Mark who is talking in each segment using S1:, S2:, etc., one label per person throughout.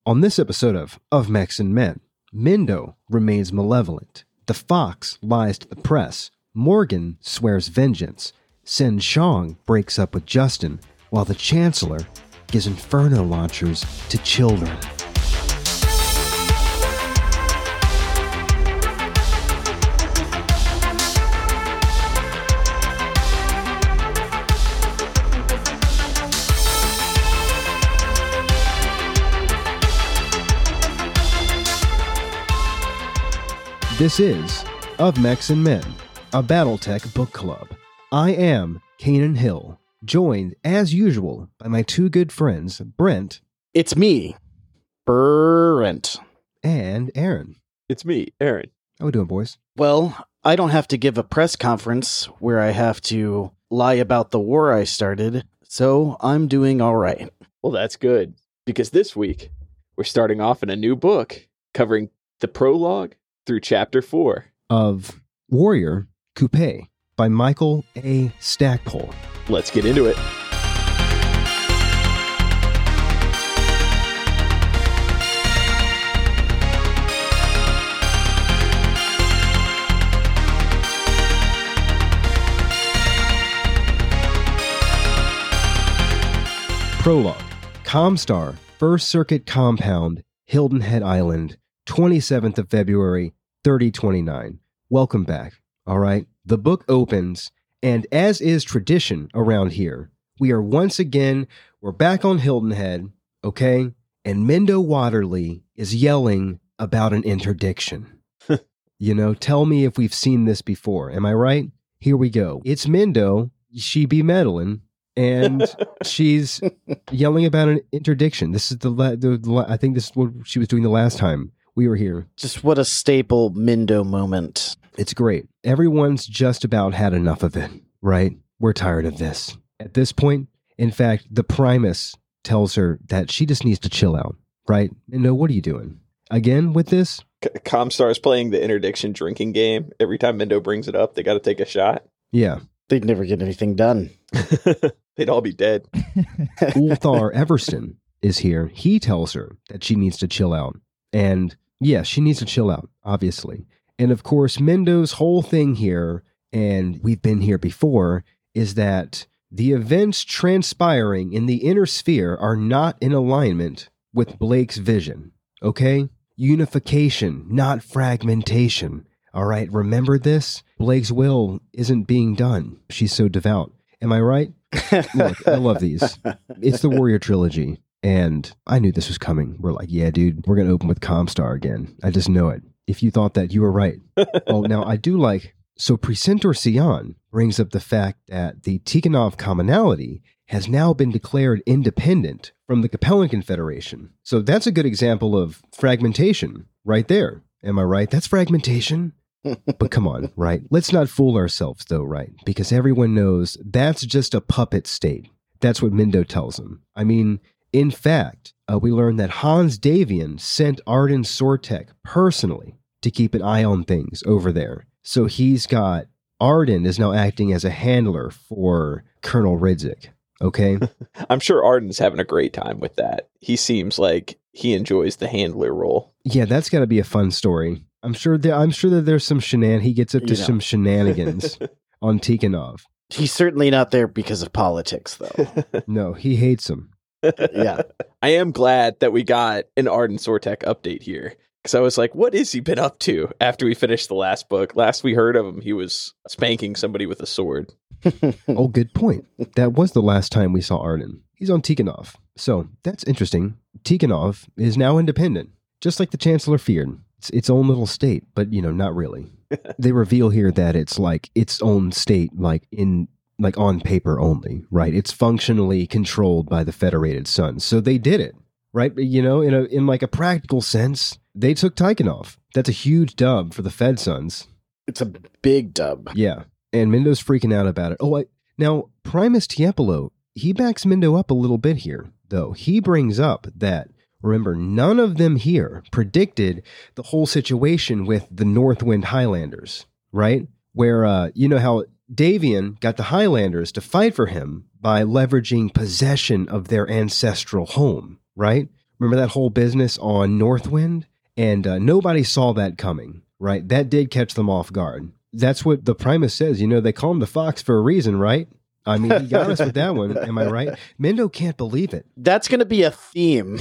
S1: On this episode of Mechs and Men, Mendo remains malevolent. The Fox lies to the press. Morgan swears vengeance. Sen Shang breaks up with Justin, while the Chancellor gives Inferno launchers to children. This is Of Mechs and Men, a Battletech book club. I am Kanan Hill, joined, as usual, by my two good friends, Brent.
S2: It's me, Brent.
S1: And Aaron.
S3: It's me, Aaron.
S1: How we doing, boys?
S2: Well, I don't have to give a press conference where I have to lie about the war I started, so I'm doing all right.
S3: Well, that's good, because this week, we're starting off in a new book, covering the prologue through Chapter 4.
S1: Of Warrior Coupe by Michael A. Stackpole.
S3: Let's get into it.
S1: Prologue. Comstar, First Circuit Compound, Hilton Head Island, 27th of February, 3029. Welcome back. All right. The book opens, and as is tradition around here, we're back on Hilton Head, okay? And Mendo Waterly is yelling about an interdiction. Tell me if we've seen this before. Am I right? Here we go. It's Mendo. She be meddling. And she's yelling about an interdiction. This is I think this is what she was doing the last time we were here.
S2: Just what a staple Mendo moment.
S1: It's great. Everyone's just about had enough of it, right? We're tired of this. At this point, in fact, the Primus tells her that she just needs to chill out, right? Mendo, what are you doing? Again with this?
S3: Comstar's playing the interdiction drinking game. Every time Mendo brings it up, they got to take a shot.
S1: Yeah.
S2: They'd never get anything done.
S3: They'd all be dead.
S1: Ulthar Everston is here. He tells her that she needs to chill out. And yeah, she needs to chill out, obviously. And of course, Mendo's whole thing here, and we've been here before, is that the events transpiring in the inner sphere are not in alignment with Blake's vision. Okay? Unification, not fragmentation. All right, remember this? Blake's will isn't being done. She's so devout. Am I right? Look, I love these. It's the Warrior Trilogy. And I knew this was coming. We're like, yeah, dude, we're going to open with Comstar again. I just know it. If you thought that, you were right. Oh, now I do like, so Precentor Sion brings up the fact that the Tikhonov commonality has now been declared independent from the Capellan Confederation. So that's a good example of fragmentation right there. Am I right? That's fragmentation. But come on, right? Let's not fool ourselves, though, right? Because everyone knows that's just a puppet state. That's what Mendo tells them. I mean, in fact, we learned that Hans Davian sent Arden Sortek personally to keep an eye on things over there. So Arden is now acting as a handler for Colonel Ridzik, okay?
S3: I'm sure Arden's having a great time with that. He seems like he enjoys the handler role.
S1: Yeah, that's got to be a fun story. I'm sure that there's some he gets up to some shenanigans on Tikhonov.
S2: He's certainly not there because of politics, though.
S1: No, he hates them.
S2: Yeah.
S3: I am glad that we got an Arden Sortek update here, because I was like, what has he been up to after we finished the last book? Last we heard of him, he was spanking somebody with a sword.
S1: Oh, good point. That was the last time we saw Arden. He's on Tikhonov. So that's interesting. Tikhonov is now independent, just like the Chancellor feared. It's its own little state, but, not really. They reveal here that it's like its own state, like on paper only, right? It's functionally controlled by the Federated Suns. So they did it, right? In like a practical sense, they took Tikhonov. That's a huge dub for the Fed Suns.
S2: It's a big dub.
S1: Yeah. And Mendo's freaking out about it. Now, Primus Tiepolo, he backs Mendo up a little bit here, though. He brings up that, remember, none of them here predicted the whole situation with the Northwind Highlanders, right? Where, you know how Davian got the Highlanders to fight for him by leveraging possession of their ancestral home, right? Remember that whole business on Northwind? And nobody saw that coming, right? That did catch them off guard. That's what the Primus says. They call him the Fox for a reason, right? I mean, he got us with that one. Am I right? Mendo can't believe it.
S2: That's going to be a theme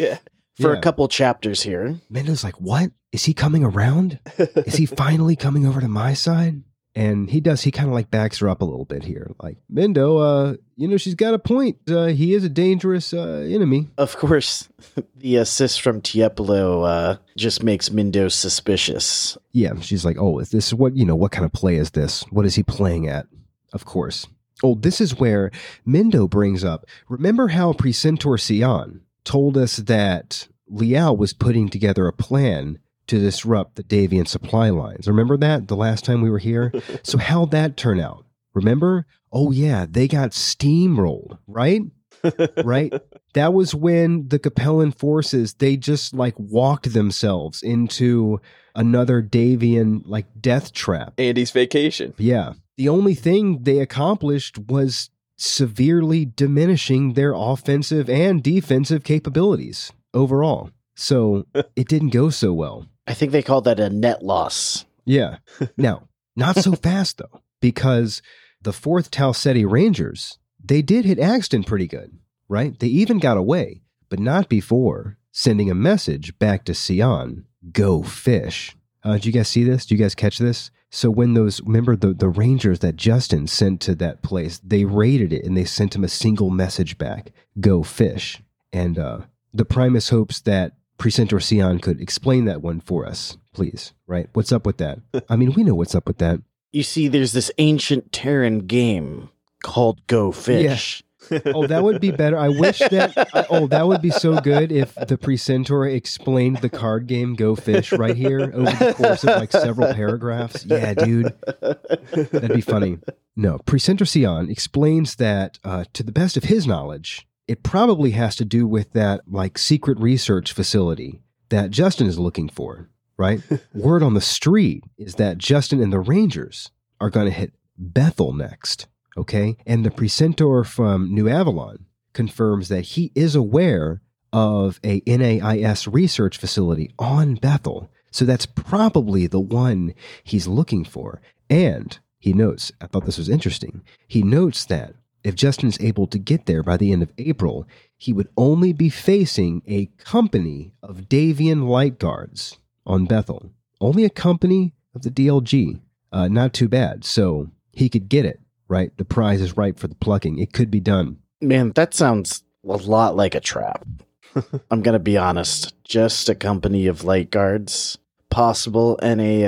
S2: for
S1: Yeah.
S2: a couple chapters here.
S1: Mendo's like, what? Is he coming around? Is he finally coming over to my side? And he does. He kind of like backs her up a little bit here. Like, Mendo, she's got a point. He is a dangerous enemy.
S2: Of course, the assist from Tiepolo just makes Mendo suspicious.
S1: Yeah, she's like, oh, is this what kind of play is this? What is he playing at? Of course. Oh, this is where Mendo brings up, remember how Precentor Sion told us that Liao was putting together a plan to disrupt the Davian supply lines. Remember that the last time we were here? So how'd that turn out? Remember? Oh yeah, they got steamrolled, right? Right? That was when the Capellan forces, they just like walked themselves into another Davian like death trap.
S3: Andy's vacation.
S1: Yeah. The only thing they accomplished was severely diminishing their offensive and defensive capabilities overall. So it didn't go so well.
S2: I think they call that a net loss.
S1: Yeah. Now, not so fast though, because the 4th Talsetti Rangers, they did hit Axton pretty good, right? They even got away, but not before sending a message back to Sion, go fish. Did you guys see this? Did you guys catch this? So when remember the Rangers that Justin sent to that place, they raided it and they sent him a single message back, go fish. And the Primus hopes that Precentor Sion could explain that one for us, please, right? What's up with that? I mean, we know what's up with that.
S2: You see, there's this ancient Terran game called Go Fish.
S1: Oh, that would be better. I wish that, that would be so good if the Precentor explained the card game Go Fish right here over the course of like several paragraphs. Yeah, dude. That'd be funny. No, Precentor Sion explains that, to the best of his knowledge, it probably has to do with that like secret research facility that Justin is looking for, right? Word on the street is that Justin and the Rangers are going to hit Bethel next. Okay, and the Precentor from New Avalon confirms that he is aware of a NAIS research facility on Bethel. So that's probably the one he's looking for. And he notes, I thought this was interesting, he notes that if Justin is able to get there by the end of April, he would only be facing a company of Davian light guards on Bethel. Only a company of the DLG. Not too bad. So he could get it. Right? The prize is ripe for the plucking. It could be done.
S2: Man, that sounds a lot like a trap. I'm going to be honest. Just a company of light guards, possible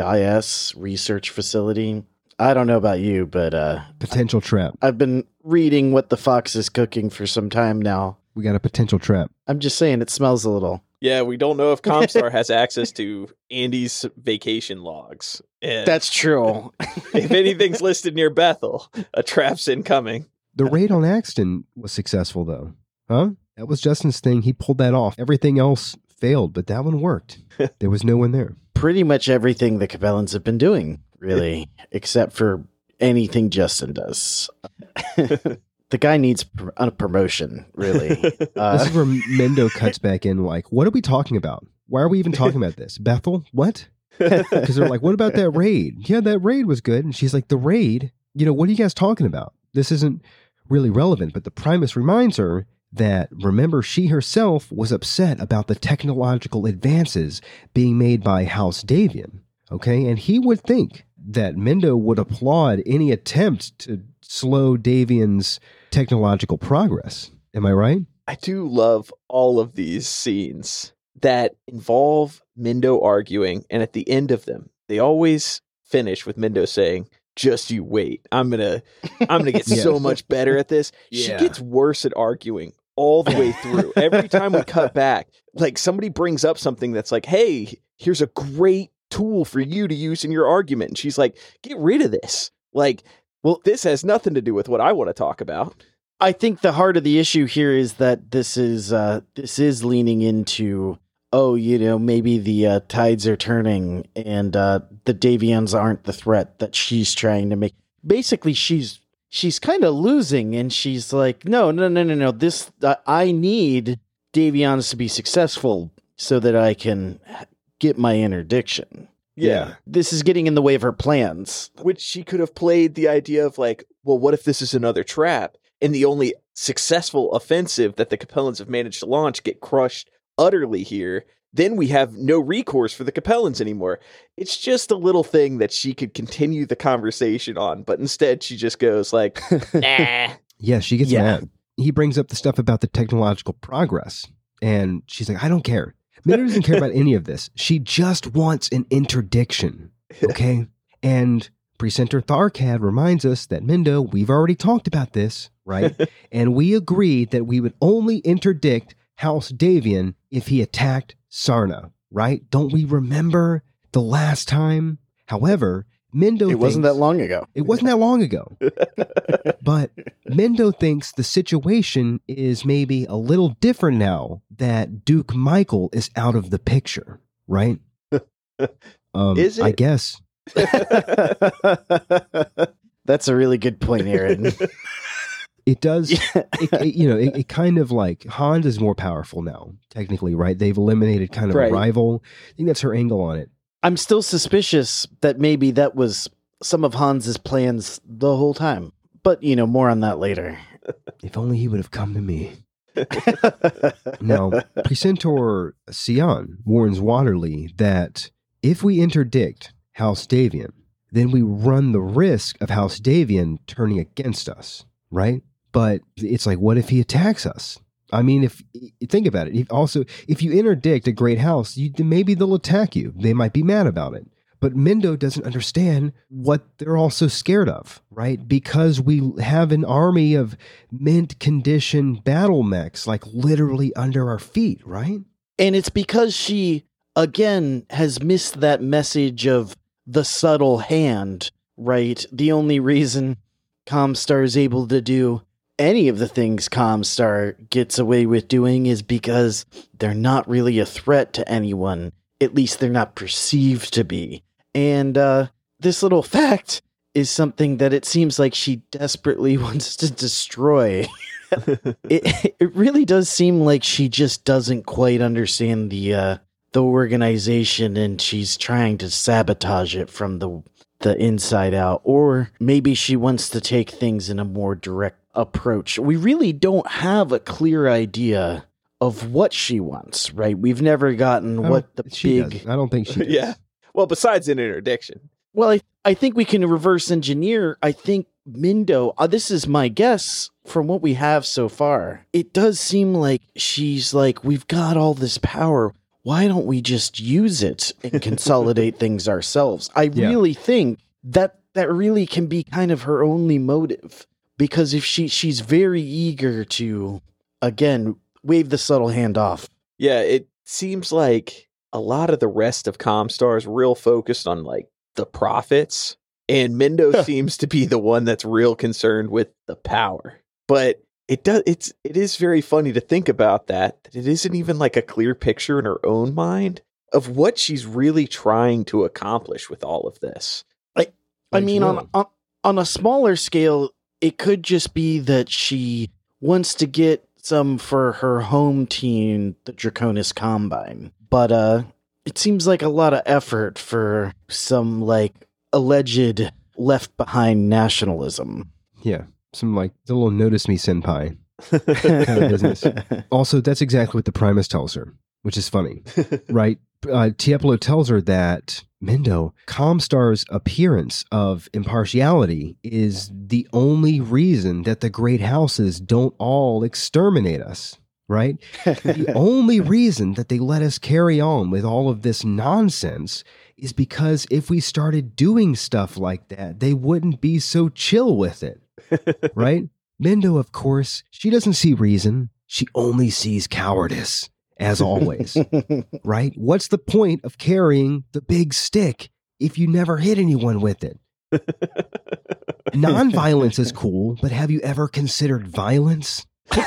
S2: NAIS research facility. I don't know about you, but
S1: Potential trap.
S2: I've been reading what the Fox is cooking for some time now.
S1: We got a potential trap.
S2: I'm just saying it smells a little.
S3: Yeah, we don't know if Comstar has access to Andy's vacation logs. And
S2: That's true.
S3: if anything's listed near Bethel, a trap's incoming.
S1: The raid on Axton was successful, though. Huh? That was Justin's thing. He pulled that off. Everything else failed, but that one worked. There was no one there.
S2: Pretty much everything the Capellans have been doing, really, except for anything Justin does. The guy needs a promotion, really.
S1: This is where Mendo cuts back in like, what are we talking about? Why are we even talking about this? Bethel? What? Because they're like, what about that raid? Yeah, that raid was good. And she's like, the raid? What are you guys talking about? This isn't really relevant. But the Primus reminds her that, remember, she herself was upset about the technological advances being made by House Davian. Okay? And he would think that Mendo would applaud any attempt to slow Davian's technological progress. Am I right?
S3: I do love all of these scenes that involve Mendo arguing, and at the end of them, they always finish with Mendo saying, "Just you wait. I'm gonna get so much better at this."
S1: Yeah.
S3: She gets worse at arguing all the way through. Every time we cut back, like somebody brings up something that's like, "Hey, here's a great tool for you to use in your argument," and she's like, "Get rid of this. Like, well, this has nothing to do with what I want to talk about."
S2: I think the heart of the issue here is that this is leaning into, maybe the tides are turning and the Davians aren't the threat that she's trying to make. Basically, she's kind of losing, and she's like, no. This I need Davions to be successful so that I can get my interdiction.
S3: Yeah.
S2: This is getting in the way of her plans.
S3: Which she could have played the idea of like, well, what if this is another trap? And the only successful offensive that the Capellans have managed to launch get crushed utterly here. Then we have no recourse for the Capellans anymore. It's just a little thing that she could continue the conversation on, but instead she just goes like, nah.
S1: Yeah, she gets mad. He brings up the stuff about the technological progress, and she's like, I don't care. Mindo doesn't care about any of this. She just wants an interdiction, okay? And Precentor Tharkad reminds us that, Mindo, we've already talked about this, right? And we agreed that we would only interdict House Davion if he attacked Sarna, right? Don't we remember the last time? However, Mindo
S2: wasn't that long ago.
S1: It wasn't that long ago. But Mindo thinks the situation is maybe a little different now that Duke Michael is out of the picture, right?
S3: Is it?
S1: I guess.
S2: That's a really good point, Aaron.
S1: It does. It kind of like Hans is more powerful now, technically, right? They've eliminated kind of a rival. I think that's her angle on it.
S2: I'm still suspicious that maybe that was some of Hans's plans the whole time. But, more on that later.
S1: If only he would have come to me. Now, Precentor Sion warns Waterly that if we interdict House Davion, then we run the risk of House Davion turning against us, right? But it's like, what if he attacks us? I mean, if think about it. If you interdict a great house, maybe they'll attack you. They might be mad about it. But Mindo doesn't understand what they're also scared of, right? Because we have an army of mint condition battle mechs, like literally under our feet, right?
S2: And it's because she, again, has missed that message of the subtle hand, right? The only reason Comstar is able to do any of the things Comstar gets away with doing is because they're not really a threat to anyone. At least they're not perceived to be. And this little fact is something that it seems like she desperately wants to destroy. It really does seem like she just doesn't quite understand the organization, and she's trying to sabotage it from the inside out. Or maybe she wants to take things in a more direct approach. We really don't have a clear idea of what she wants, right? We've never gotten what the big...
S1: I don't think she does.
S3: Yeah. Well, besides an interdiction.
S2: Well, I think we can reverse engineer. I think Mindo, this is my guess from what we have so far. It does seem like she's like, we've got all this power. Why don't we just use it and consolidate things ourselves? I really think that really can be kind of her only motive. Because if she's very eager to, again, wave the subtle hand off.
S3: Yeah, it seems like a lot of the rest of Comstar is real focused on like the profits, and Mindo seems to be the one that's real concerned with the power. But it is very funny to think about that it isn't even like a clear picture in her own mind of what she's really trying to accomplish with all of this.
S2: I mean, on a smaller scale, it could just be that she wants to get some for her home team, the Draconis Combine. But it seems like a lot of effort for some, like, alleged left-behind nationalism.
S1: Yeah, some, like, the little notice me senpai kind of business. Also, that's exactly what the Primus tells her, which is funny, right? Tiepolo tells her that, Mindo, Comstar's appearance of impartiality is the only reason that the great houses don't all exterminate us, right? The only reason that they let us carry on with all of this nonsense is because if we started doing stuff like that, they wouldn't be so chill with it, right? Mindo, of course, she doesn't see reason. She only sees cowardice. As always, right? What's the point of carrying the big stick if you never hit anyone with it? Non-violence is cool, but have you ever considered violence?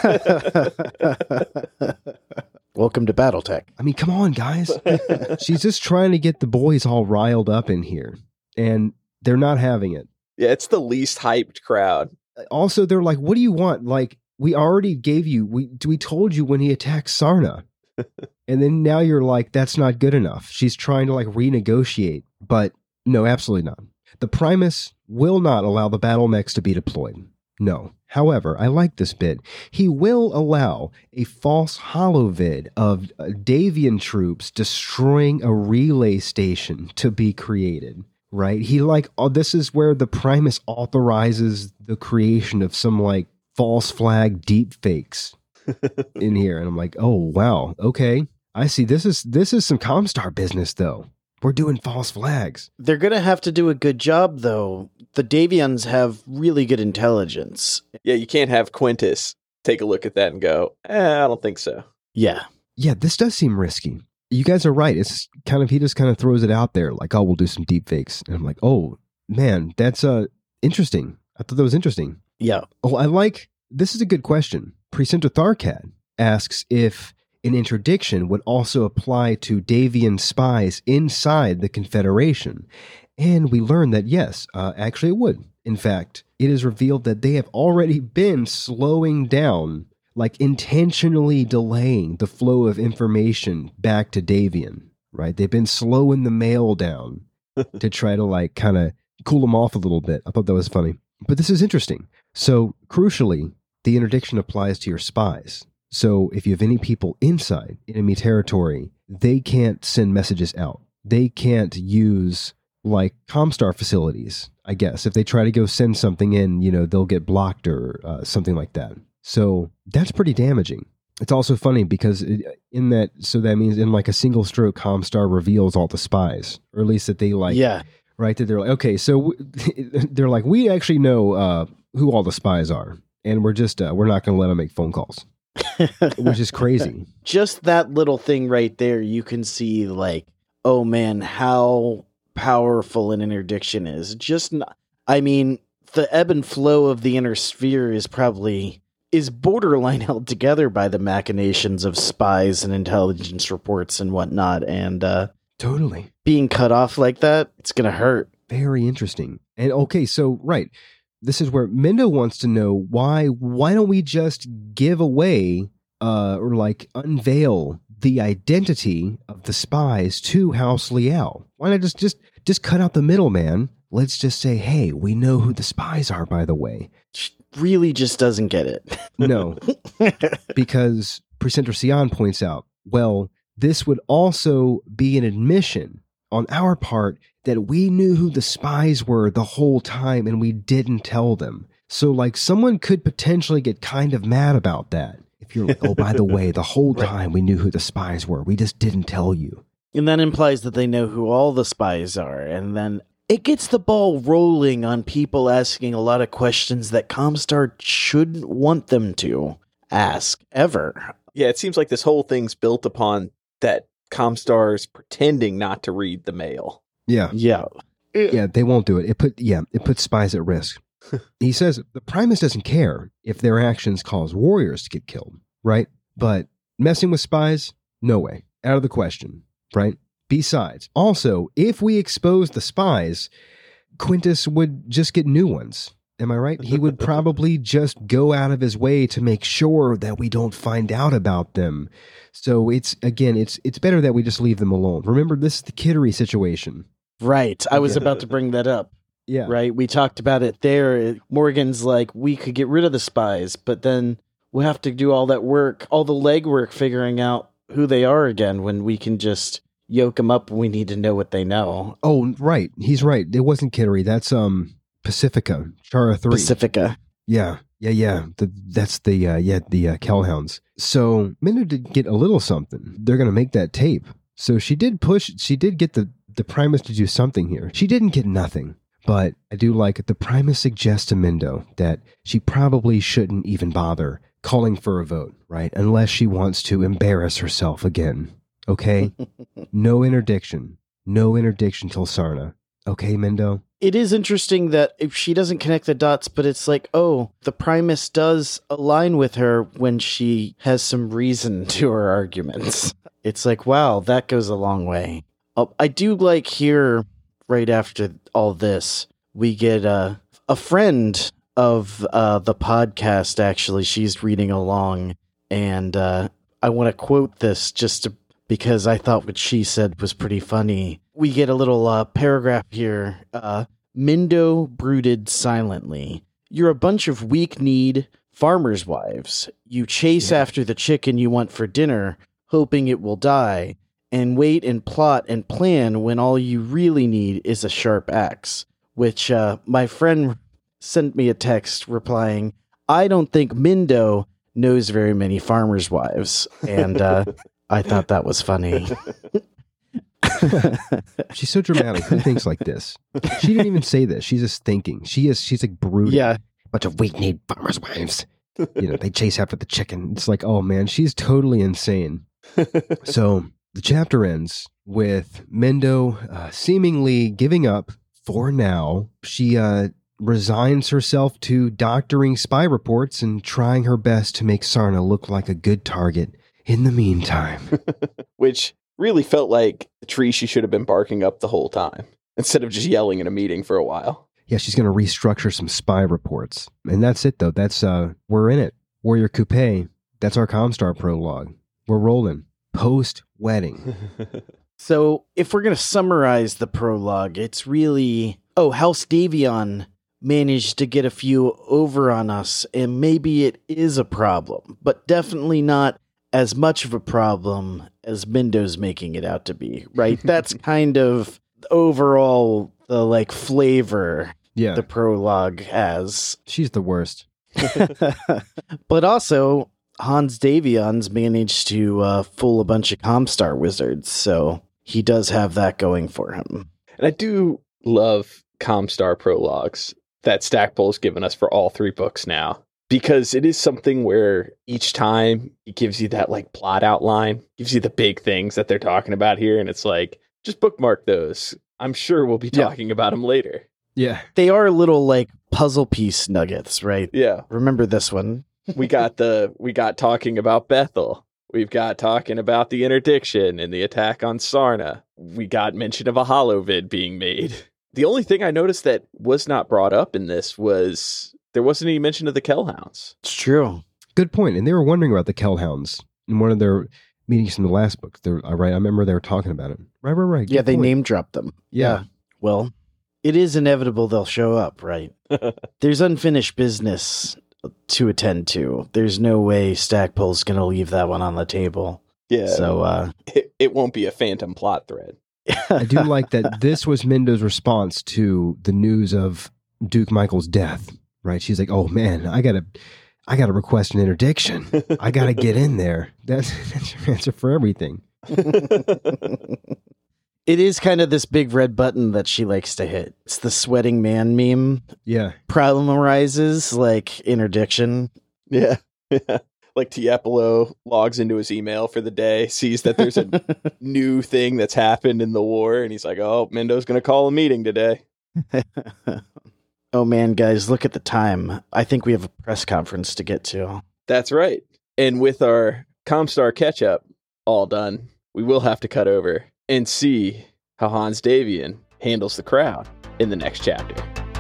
S2: Welcome to Battletech.
S1: I mean, come on, guys. She's just trying to get the boys all riled up in here, and they're not having it.
S3: Yeah, it's the least hyped crowd.
S1: Also, they're like, what do you want? Like, we already gave you, we told you when he attacked Sarna. And then now you're like, that's not good enough. She's trying to like renegotiate, but no, absolutely not. The Primus will not allow the battle mechs to be deployed. No. However, I like this bit. He will allow a false holovid of Davian troops destroying a relay station to be created, right? He like, this is where the Primus authorizes the creation of some like false flag deep fakes in here. And I'm like, oh, wow. Okay. I see. This is some Comstar business though. We're doing false flags.
S2: They're going to have to do a good job, though. The Davians have really good intelligence.
S3: Yeah, you can't have Quintus take a look at that and go, I don't think so.
S2: Yeah.
S1: Yeah, this does seem risky. You guys are right. It's kind of, he just kind of throws it out there like, oh, we'll do some deep fakes. And I'm like, oh, man, that's interesting. I thought that was interesting.
S2: Yeah.
S1: Oh, this is a good question. Precentor Tharkad asks if an interdiction would also apply to Davian spies inside the Confederation. And we learn that, yes, actually it would. In fact, it is revealed that they have already been slowing down, like intentionally delaying the flow of information back to Davian, right? They've been slowing the mail down to try to like kind of cool them off a little bit. I thought that was funny. But this is interesting. So crucially, the interdiction applies to your spies. So if you have any people inside enemy territory, they can't send messages out. They can't use like Comstar facilities, I guess. If they try to go send something in, they'll get blocked or something like that. So that's pretty damaging. It's also funny because that means in like a single stroke, Comstar reveals all the spies, or at least that they like,
S2: yeah,
S1: right? That they're like, okay, so they're like, we actually know who all the spies are, and we're not going to let them make phone calls. Which is crazy.
S2: Just that little thing right there, you can see like, oh man, how powerful an interdiction is. The ebb and flow of the inner sphere is borderline held together by the machinations of spies and intelligence reports and whatnot. And
S1: totally
S2: being cut off like that, it's gonna hurt.
S1: Very interesting. And okay, so right. This is where Mendo wants to know why don't we just give away or like unveil the identity of the spies to House Liao? Why not just cut out the middleman? Let's just say, hey, we know who the spies are, by the way.
S2: She really just doesn't get it.
S1: No, because Precentor Sion points out, well, this would also be an admission on our part that we knew who the spies were the whole time and we didn't tell them. So like someone could potentially get kind of mad about that. If you're like, oh, by the way, the whole time we knew who the spies were. We just didn't tell you.
S2: And that implies that they know who all the spies are. And then it gets the ball rolling on people asking a lot of questions that Comstar shouldn't want them to ask ever.
S3: Yeah, it seems like this whole thing's built upon that Comstar's pretending not to read the mail.
S1: Yeah.
S2: Yeah.
S1: Yeah, they won't do it. It puts spies at risk. He says the Primus doesn't care if their actions cause warriors to get killed, right? But messing with spies, no way. Out of the question, right? Besides, also, if we expose the spies, Quintus would just get new ones. Am I right? He would probably just go out of his way to make sure that we don't find out about them. So it's better that we just leave them alone. Remember, this is the Kittery situation.
S2: Right. I was about to bring that up.
S1: Yeah.
S2: Right. We talked about it there. Morgan's like, we could get rid of the spies, but then we'll have to do all that work, all the legwork figuring out who they are again when we can just yoke them up. We need to know what they know.
S1: Oh, right. He's right. It wasn't Kittery. That's Pacifica, Chara 3.
S2: Pacifica.
S1: Yeah. That's the Kellhounds. So Mendo did get a little something. They're going to make that tape. So she did get the Primus to do something here. She didn't get nothing. But I do like it. The Primus suggests to Mendo that she probably shouldn't even bother calling for a vote, right? Unless she wants to embarrass herself again. Okay? No interdiction. No interdiction till Sarna. Okay, Mendo?
S2: It is interesting that if she doesn't connect the dots, but it's like, oh, the Primus does align with her when she has some reason to her arguments. It's like, wow, that goes a long way. I do like here, right after all this, we get a friend of the podcast, actually. She's reading along, and I want to quote this because I thought what she said was pretty funny. We get a little paragraph here. Mindo brooded silently. You're a bunch of weak-kneed farmers' wives. You chase after the chicken you want for dinner, hoping it will die, and wait and plot and plan when all you really need is a sharp axe. Which my friend sent me a text replying, I don't think Mindo knows very many farmers' wives. And I thought that was funny.
S1: She's so dramatic. Who thinks like this? She didn't even say this. She's just thinking. She's like brooding.
S2: Yeah.
S1: Bunch of weak-kneed farmers' wives. They chase after the chicken. It's like, oh man, she's totally insane. So the chapter ends with Mindo seemingly giving up for now. She resigns herself to doctoring spy reports and trying her best to make Sarna look like a good target in the meantime.
S3: Which really felt like the tree she should have been barking up the whole time, instead of just yelling in a meeting for a while.
S1: Yeah, she's going to restructure some spy reports. And that's it, though. That's, we're in it. Warrior Coupe, that's our Comstar prologue. We're rolling. Post-wedding.
S2: So if we're going to summarize the prologue, it's really, House Davion managed to get a few over on us, and maybe it is a problem, but definitely not as much of a problem as Mindo's making it out to be, right? That's kind of overall the flavor the prologue has.
S1: She's the worst.
S2: But also, Hans Davion's managed to fool a bunch of Comstar wizards, so he does have that going for him.
S3: And I do love Comstar prologues that Stackpole's given us for all 3 books now, because it is something where each time he gives you that plot outline, gives you the big things that they're talking about here, and it's like, just bookmark those. I'm sure we'll be talking about them later.
S1: Yeah.
S2: They are little puzzle piece nuggets, right?
S3: Yeah.
S2: Remember this one.
S3: we got talking about Bethel. We've got talking about the interdiction and the attack on Sarna. We got mention of a holovid being made. The only thing I noticed that was not brought up in this was there wasn't any mention of the Kellhounds.
S2: It's true.
S1: Good point. And they were wondering about the Kellhounds in one of their meetings in the last book. Right. I remember they were talking about it. Right.
S2: Yeah, they name dropped them.
S1: Yeah.
S2: Well, it is inevitable they'll show up, right? There's unfinished business to attend to. There's no way Stackpole's going to leave that one on the table.
S3: Yeah.
S2: So
S3: it won't be a phantom plot thread.
S1: I do like that this was Mindo's response to the news of Duke Michael's death, right? She's like, oh man, I gotta request an interdiction. I gotta get in there. That's your answer for everything.
S2: It is kind of this big red button that she likes to hit. It's the sweating man meme.
S1: Yeah.
S2: Problem arises, interdiction.
S3: Yeah. Like Tiepolo logs into his email for the day, sees that there's a new thing that's happened in the war, and he's like, oh, Mindo's going to call a meeting today.
S2: Oh man, guys, look at the time. I think we have a press conference to get to.
S3: That's right. And with our Comstar catch-up all done, we will have to cut over and see how Hans Davion handles the crowd in the next chapter.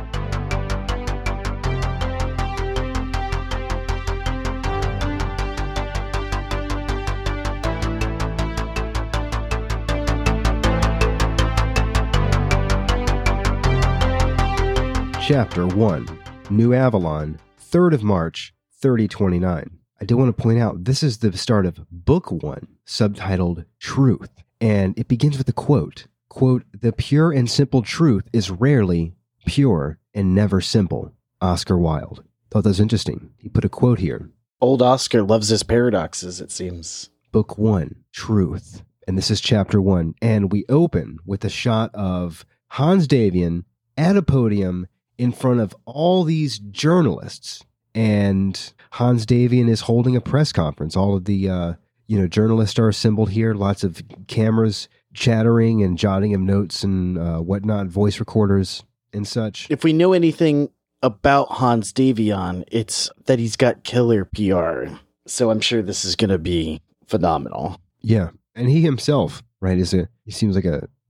S1: Chapter 1, New Avalon, 3rd of March, 3029. I do want to point out, this is the start of Book 1, subtitled Truth, and it begins with a quote. Quote, the pure and simple truth is rarely pure and never simple. Oscar Wilde. Thought that was interesting. He put a quote here.
S2: Old Oscar loves his paradoxes, it seems.
S1: Book 1, Truth. And this is Chapter 1. And we open with a shot of Hans Davion at a podium in front of all these journalists, and Hans Davion is holding a press conference. All of the journalists are assembled here. Lots of cameras chattering and jotting him notes and whatnot, voice recorders and such.
S2: If we know anything about Hans Davion, it's that he's got killer PR. So I'm sure this is going to be phenomenal.
S1: Yeah, and he himself, right, he seems like a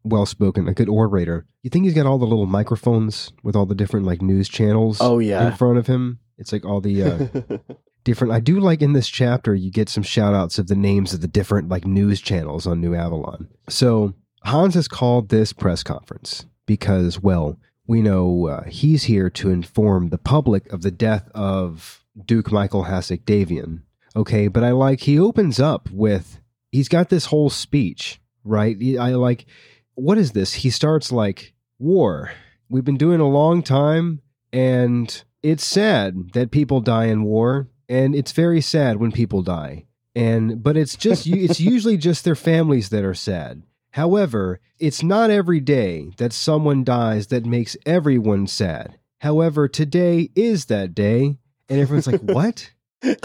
S1: well-spoken, a good orator. You think he's got all the little microphones with all the different like news channels
S2: Oh, yeah.
S1: in front of him? It's like all the different... I do like in this chapter, you get some shout-outs of the names of the different like news channels on New Avalon. So Hans has called this press conference because, well, we know he's here to inform the public of the death of Duke Michael Hasek Davian. Okay, but he opens up with, he's got this whole speech, right? What is this? He starts like, war. We've been doing a long time, and it's sad that people die in war, and it's very sad when people die. But it's usually just their families that are sad. However, it's not every day that someone dies that makes everyone sad. However, today is that day, and everyone's like, what? You're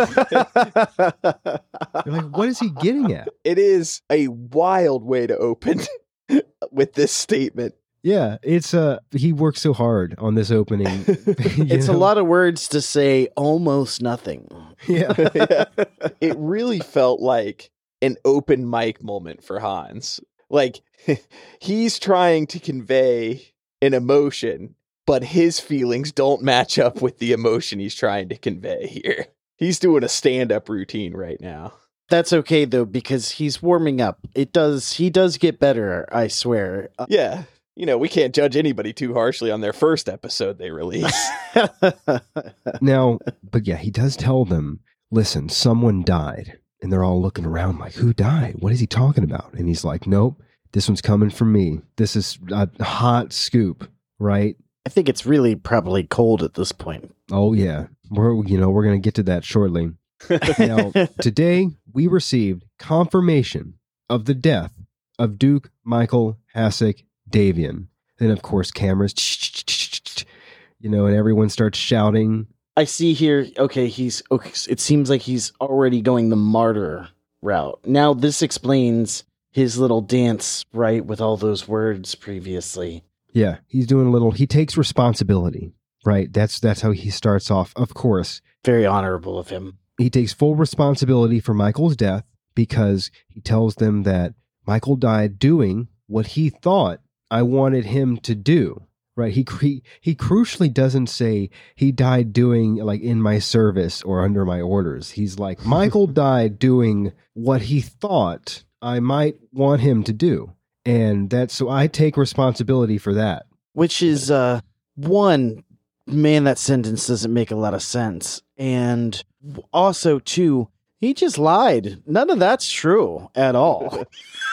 S1: like, what is he getting at?
S3: It is a wild way to open with this statement.
S1: Yeah, it's he works so hard on this opening.
S2: It's a lot of words to say almost nothing.
S1: Yeah.
S3: Yeah. It really felt like an open mic moment for Hans. Like, he's trying to convey an emotion, but his feelings don't match up with the emotion he's trying to convey here. He's doing a stand-up routine right now.
S2: That's okay, though, because he's warming up. He does get better, I swear.
S3: Yeah. We can't judge anybody too harshly on their first episode they release.
S1: Now, but yeah, he does tell them, listen, someone died. And they're all looking around like, who died? What is he talking about? And he's like, nope, this one's coming from me. This is a hot scoop, right?
S2: I think it's really probably cold at this point.
S1: Oh, yeah. We're going to get to that shortly. Now, today we received confirmation of the death of Duke Michael Hasek Davian. Then, of course, cameras, and everyone starts shouting.
S2: I see here, it seems like he's already going the martyr route. Now, this explains his little dance, right, with all those words previously.
S1: Yeah, he's doing he takes responsibility, right? That's how he starts off, of course.
S2: Very honorable of him.
S1: He takes full responsibility for Michael's death because he tells them that Michael died doing what he thought I wanted him to do. Right, he crucially doesn't say he died doing like in my service or under my orders. He's like, Michael died doing what he thought I might want him to do, and so I take responsibility for that.
S2: Which is one, man, that sentence doesn't make a lot of sense, and also two, he just lied. None of that's true at all.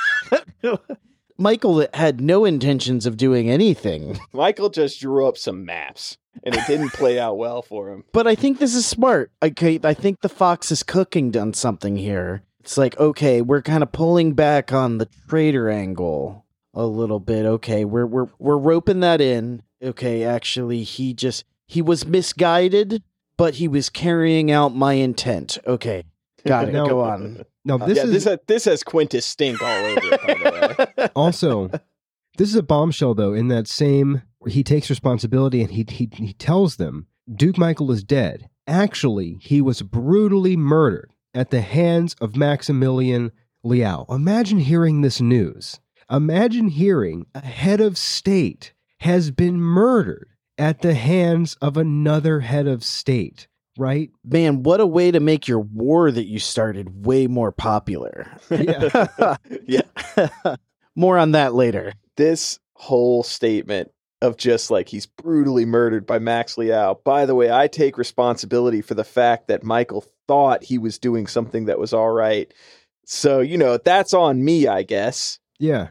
S2: Michael had no intentions of doing anything.
S3: Michael just drew up some maps, and it didn't play out well for him.
S2: But I think this is smart. Okay, I think the Fox is cooking on something here. It's like, okay, we're kind of pulling back on the traitor angle a little bit. Okay, we're roping that in. Okay, actually, he was misguided, but he was carrying out my intent. Okay, got it.
S1: Now,
S2: go on.
S1: No,
S3: this has Quintus Stink all over it, by the way.
S1: Also, this is a bombshell, though, in that same, he takes responsibility and he tells them Duke Michael is dead. Actually, he was brutally murdered at the hands of Maximilian Liao. Imagine hearing this news. Imagine hearing a head of state has been murdered at the hands of another head of state. Right?
S2: Man, what a way to make your war that you started way more popular.
S1: Yeah.
S3: Yeah.
S2: More on that later.
S3: This whole statement of just like he's brutally murdered by Max Liao. By the way, I take responsibility for the fact that Michael thought he was doing something that was all right. So, that's on me, I guess.
S1: Yeah.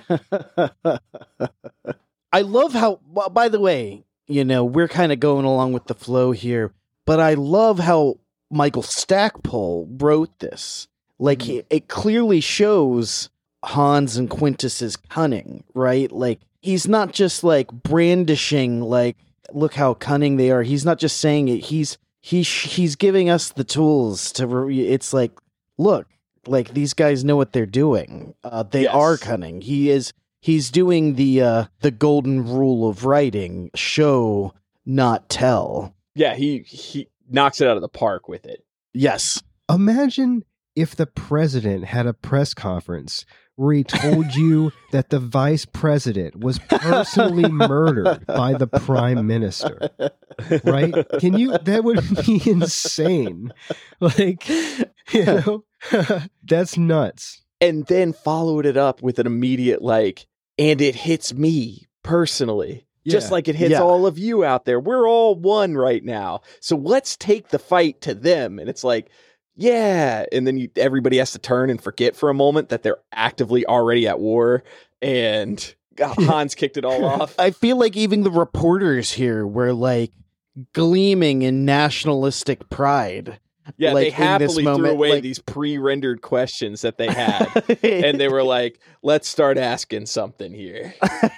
S2: I love how, well, by the way, we're kind of going along with the flow here. But I love how Michael Stackpole wrote this. Like, it clearly shows Hans and Quintus's cunning, right? Like, he's not just, like, brandishing, like, look how cunning they are. He's not just saying it. He's giving us the tools to, it's like, look, like, these guys know what they're doing. They are cunning. He's doing the golden rule of writing, show, not tell.
S3: Yeah, he knocks it out of the park with it.
S2: Yes.
S1: Imagine if the president had a press conference where he told you that the vice president was personally murdered by the prime minister. Right? That would be insane. Like, you know, that's nuts.
S3: And then followed it up with an immediate and it hits me personally. Just like it hits all of you out there. We're all one right now. So let's take the fight to them. And it's like, yeah. And then everybody has to turn and forget for a moment that they're actively already at war. And Hans kicked it all off.
S2: I feel like even the reporters here were gleaming in nationalistic pride.
S3: Yeah, they happily threw away these pre-rendered questions that they had. And they were like, let's start asking something here.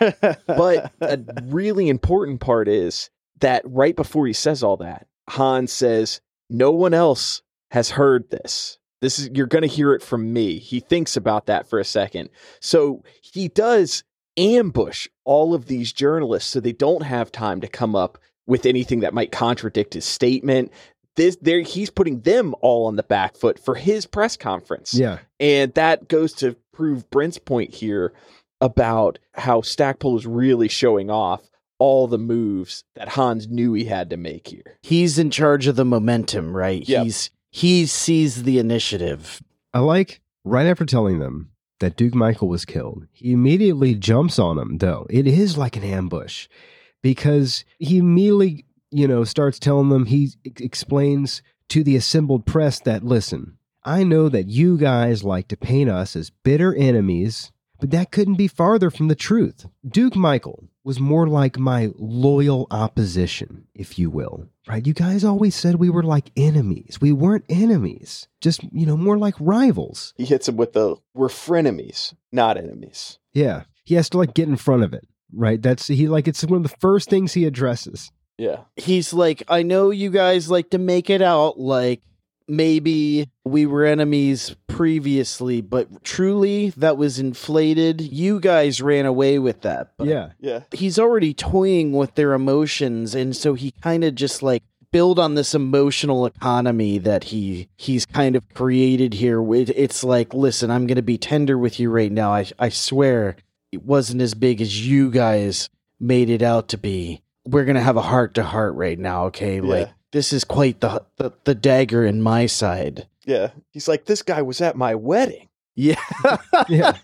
S3: But a really important part is that right before he says all that, Hans says, no one else has heard this. You're going to hear it from me. He thinks about that for a second. So he does ambush all of these journalists so they don't have time to come up with anything that might contradict his statement. He's putting them all on the back foot for his press conference.
S1: Yeah.
S3: And that goes to prove Brent's point here about how Stackpole is really showing off all the moves that Hans knew he had to make here.
S2: He's in charge of the momentum, right?
S3: Yep.
S2: He sees the initiative.
S1: I like, right after telling them that Duke Michael was killed, he immediately jumps on him, though. It is like an ambush because he immediately, starts telling them, he explains to the assembled press that, listen, I know that you guys like to paint us as bitter enemies, but that couldn't be farther from the truth. Duke Michael was more like my loyal opposition, if you will, right? You guys always said we were like enemies. We weren't enemies, just, more like rivals.
S3: He hits him with we're frenemies, not enemies.
S1: Yeah. He has to get in front of it, right? It's one of the first things he addresses.
S3: Yeah.
S2: He's like, I know you guys like to make it out like maybe we were enemies previously, but truly that was inflated. You guys ran away with that. But
S3: yeah.
S2: He's already toying with their emotions. And so he kind of just build on this emotional economy that he's kind of created here. It's like, listen, I'm going to be tender with you right now. I swear it wasn't as big as you guys made it out to be. We're going to have a heart-to-heart right now, okay?
S3: Yeah.
S2: This is quite the dagger in my side.
S3: Yeah. He's like, this guy was at my wedding.
S2: Yeah.
S1: Yeah.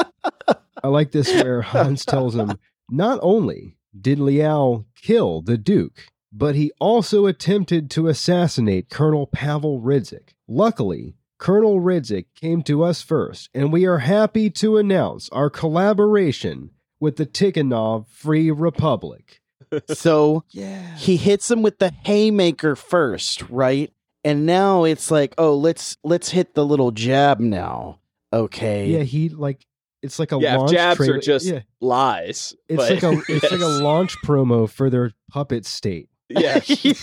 S1: I like this where Hans tells him, not only did Liao kill the Duke, but he also attempted to assassinate Colonel Pavel Rydzik. Luckily, Colonel Rydzik came to us first, and we are happy to announce our collaboration with the Tikhonov Free Republic.
S2: So
S3: yeah,
S2: he hits him with the haymaker first, right? And now it's like, oh, let's hit the little jab now. Okay.
S1: Yeah, it's like a launch
S3: jabs
S1: trailer.
S3: are just lies.
S1: It's like a launch promo for their puppet state.
S3: Yeah. He's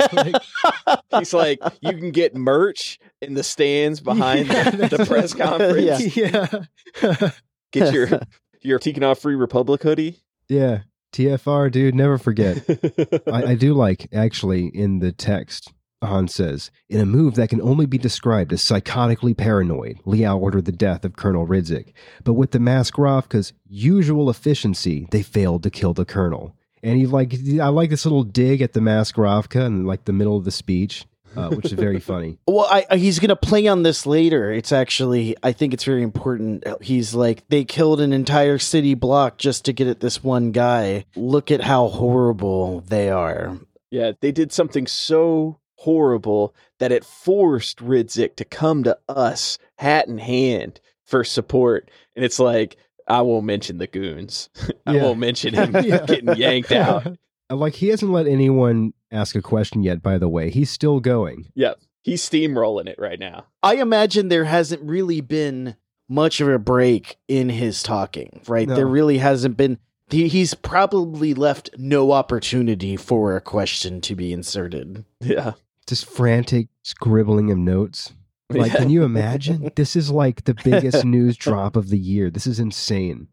S3: like, you can get merch in the stands behind the press conference.
S1: Yeah.
S3: Get your Tikhonov Free Republic hoodie.
S1: Yeah. TFR, dude, never forget. I do like, actually, in the text, Hans says, in a move that can only be described as psychotically paranoid, Liao ordered the death of Colonel Rydzik. But with the Maskarovka's usual efficiency, they failed to kill the colonel. And I like this little dig at the Maskarovka in the middle of the speech, which is very funny.
S2: Well, he's going to play on this later. It's actually, I think it's very important. He's like, they killed an entire city block just to get at this one guy. Look at how horrible they are.
S3: Yeah, they did something so horrible that it forced Rydzik to come to us hat in hand for support. And it's like, I won't mention the goons. I won't mention him getting yanked out.
S1: He hasn't let anyone ask a question yet, by the way. He's still going.
S3: Yep. He's steamrolling it right now.
S2: I imagine there hasn't really been much of a break in his talking, right?
S1: No.
S2: There really hasn't been. He's probably left no opportunity for a question to be inserted.
S3: Yeah.
S1: Just frantic scribbling of notes. Can you imagine? This is the biggest news drop of the year. This is insane.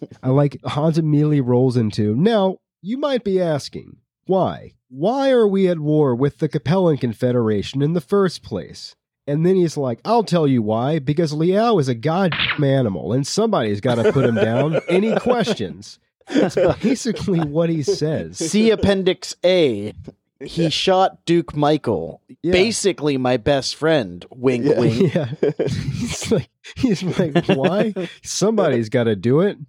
S1: Hans immediately rolls into, now, you might be asking, why? Why are we at war with the Capellan Confederation in the first place? And then he's like, I'll tell you why, because Liao is a goddamn animal and somebody's got to put him down. Any questions? That's basically what he says.
S2: See Appendix A. He shot Duke Michael, basically my best friend. Wink, wink.
S1: Yeah. He's like, why? Somebody's got to do it.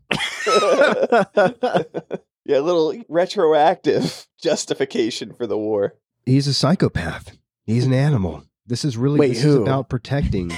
S3: Yeah, a little retroactive justification for the war.
S1: He's a psychopath. He's an animal. This is really this is about protecting.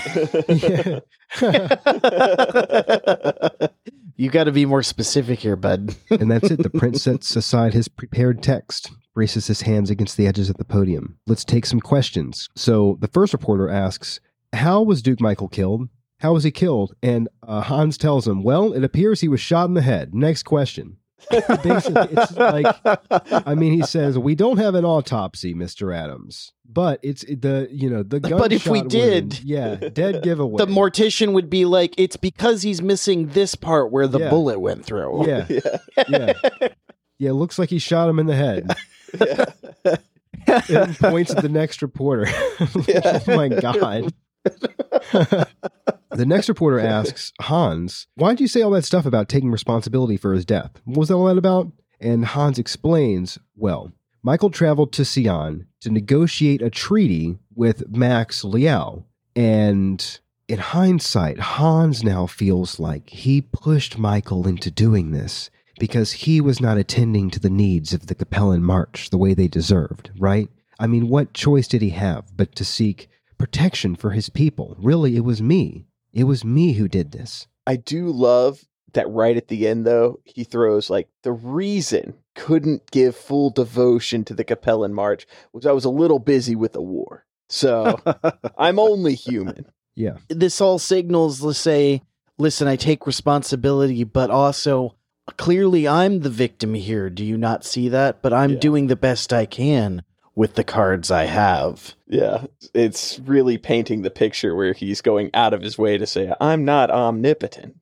S2: You got to be more specific here, bud.
S1: And that's it. The prince sets aside his prepared text, braces his hands against the edges of the podium. Let's take some questions. So the first reporter asks, how was Duke Michael killed? How was he killed? And Hans tells him, well, it appears he was shot in the head. Next question. Basically, it's like, I mean, he says, we don't have an autopsy, Mr. Adams, but it's the gunshot.
S2: But if we did,
S1: dead giveaway.
S2: The mortician would be like, it's because he's missing this part where the bullet went through.
S1: Yeah. It looks like he shot him in the head. And points at the next reporter. Oh my God. The next reporter asks Hans, why'd you say all that stuff about taking responsibility for his death? What was all that about? And Hans explains, well, Michael traveled to Xi'an to negotiate a treaty with Max Liao. And in hindsight, Hans now feels like he pushed Michael into doing this because he was not attending to the needs of the Capellan March the way they deserved, right? I mean, what choice did he have but to seek protection for his people? Really, it was me. It was me who did this.
S3: I do love that right at the end, though, he throws like the reason couldn't give full devotion to the Capellan March was I was a little busy with the war. So I'm only human.
S1: Yeah.
S2: This all signals, let's say, listen, I take responsibility, but also clearly I'm the victim here. Do you not see that? But I'm doing the best I can with the cards I have.
S3: Yeah, it's really painting the picture where he's going out of his way to say, I'm not omnipotent.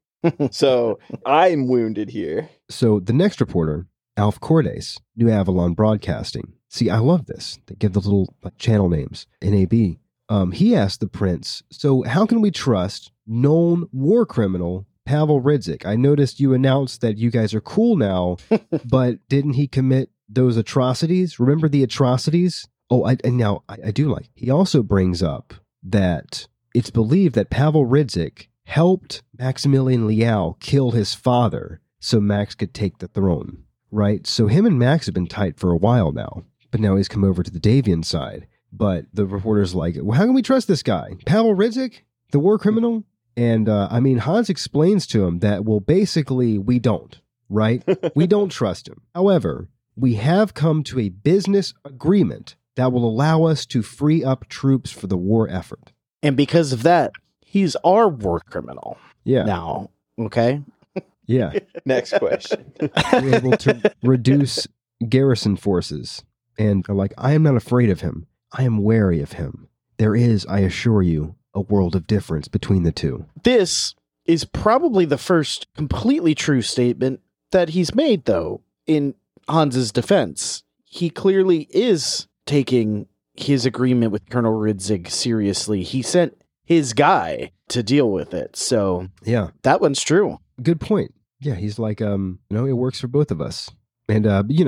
S3: So I'm wounded here.
S1: So the next reporter, Alf Cordes, New Avalon Broadcasting. See, I love this. They give the little channel names, NAB. He asked the prince, so how can we trust known war criminal Pavel Rydzik? I noticed you announced that you guys are cool now, but didn't he commit those atrocities? Remember the atrocities? Oh, I do like. He also brings up that it's believed that Pavel Rydzik helped Maximilian Liao kill his father so Max could take the throne, right? So him and Max have been tight for a while now, but now he's come over to the Davian side. But the reporter's like, well, how can we trust this guy? Pavel Rydzik, the war criminal? And Hans explains to him that, well, basically we don't, right? We don't trust him. However, we have come to a business agreement that will allow us to free up troops for the war effort.
S2: And because of that, he's our war criminal.
S1: Yeah.
S2: Now, okay?
S1: Yeah.
S3: Next question.
S1: We're able to reduce garrison forces. And they're like, I am not afraid of him. I am wary of him. There is, I assure you, a world of difference between the two.
S2: This is probably the first completely true statement that he's made, though, in Hans's defense. He clearly is taking his agreement with Colonel Rydzik seriously. He sent his guy to deal with it. So
S1: yeah,
S2: that one's true. Good
S1: point. Yeah, he's like, it works for both of us. And,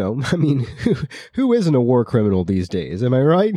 S1: who isn't a war criminal these days? Am I right?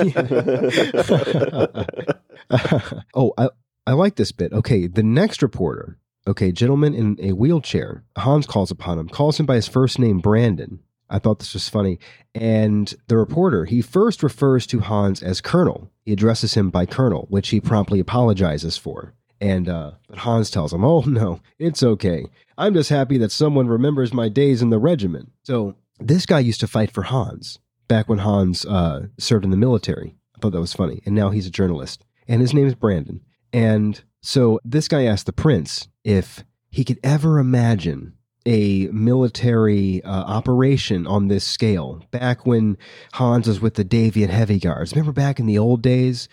S1: Oh, I like this bit. Okay, the next reporter, gentleman in a wheelchair, Hans calls upon him, calls him by his first name, Brandon. I thought this was funny. And the reporter, he first refers to Hans as Colonel. He addresses him by Colonel, which he promptly apologizes for. And but Hans tells him, oh, no, it's okay. I'm just happy that someone remembers my days in the regiment. So this guy used to fight for Hans back when Hans served in the military. I thought that was funny. And now he's a journalist. And his name is Brandon. And so this guy asked the prince if he could ever imagine a military operation on this scale back when Hans was with the Davian Heavy Guards. Remember back in the old days?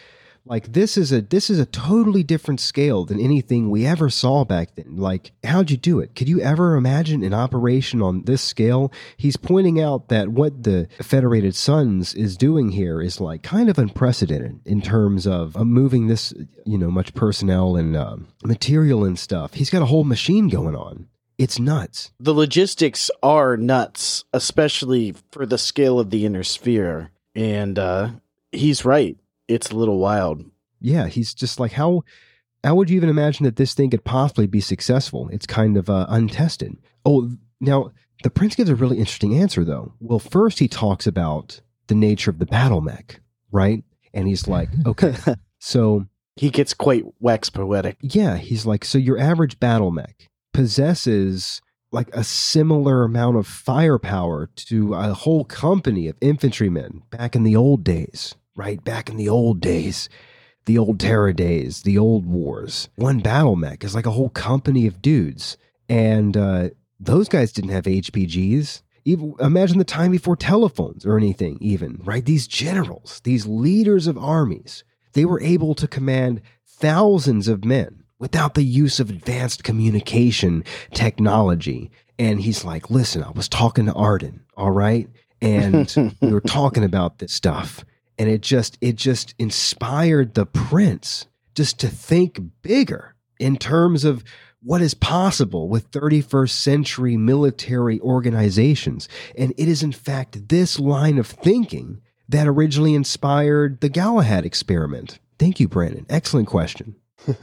S1: Like this is a totally different scale than anything we ever saw back then. Like, how'd you do it? Could you ever imagine an operation on this scale? He's pointing out that what the Federated Suns is doing here is like kind of unprecedented in terms of moving this, much personnel and material and stuff. He's got a whole machine going on. It's nuts.
S2: The logistics are nuts, especially for the scale of the inner sphere. And he's right. It's a little wild.
S1: Yeah, he's just like, how would you even imagine that this thing could possibly be successful? It's kind of untested. Oh, now, the prince gives a really interesting answer, though. Well, first he talks about the nature of the battle mech, right? And he's like, okay, so...
S2: He gets quite wax poetic.
S1: Yeah, he's like, so your average battle mech possesses like a similar amount of firepower to a whole company of infantrymen back in the old days. Right, back in the old days, the old Terra days, the old wars. One battle mech is like a whole company of dudes. And those guys didn't have HPGs. Even, imagine the time before telephones or anything even, right? These generals, these leaders of armies, they were able to command thousands of men without the use of advanced communication technology. And he's like, listen, I was talking to Arden, all right? And we were talking about this stuff. And it just inspired the prince just to think bigger in terms of what is possible with 31st century military organizations. And it is in fact this line of thinking that originally inspired the Galahad experiment. Thank you, Brandon. Excellent question.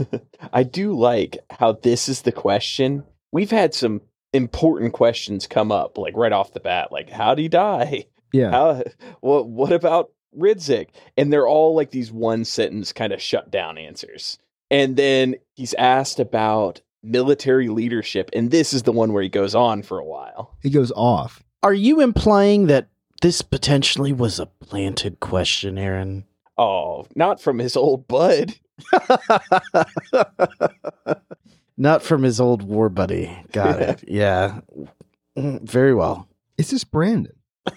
S3: I do like how this is the question. We've had some important questions come up, like right off the bat, like how'd he die?
S1: Yeah.
S3: What about Ridzik? And they're all like these one sentence kind of shut down answers. And then he's asked about military leadership. And this is the one where he goes on for a while.
S1: He goes off.
S2: Are you implying that this potentially was a planted question, Aaron?
S3: Oh, not from his old bud.
S2: Not from his old war buddy. Got it. Yeah. Very well.
S1: It's just Brandon.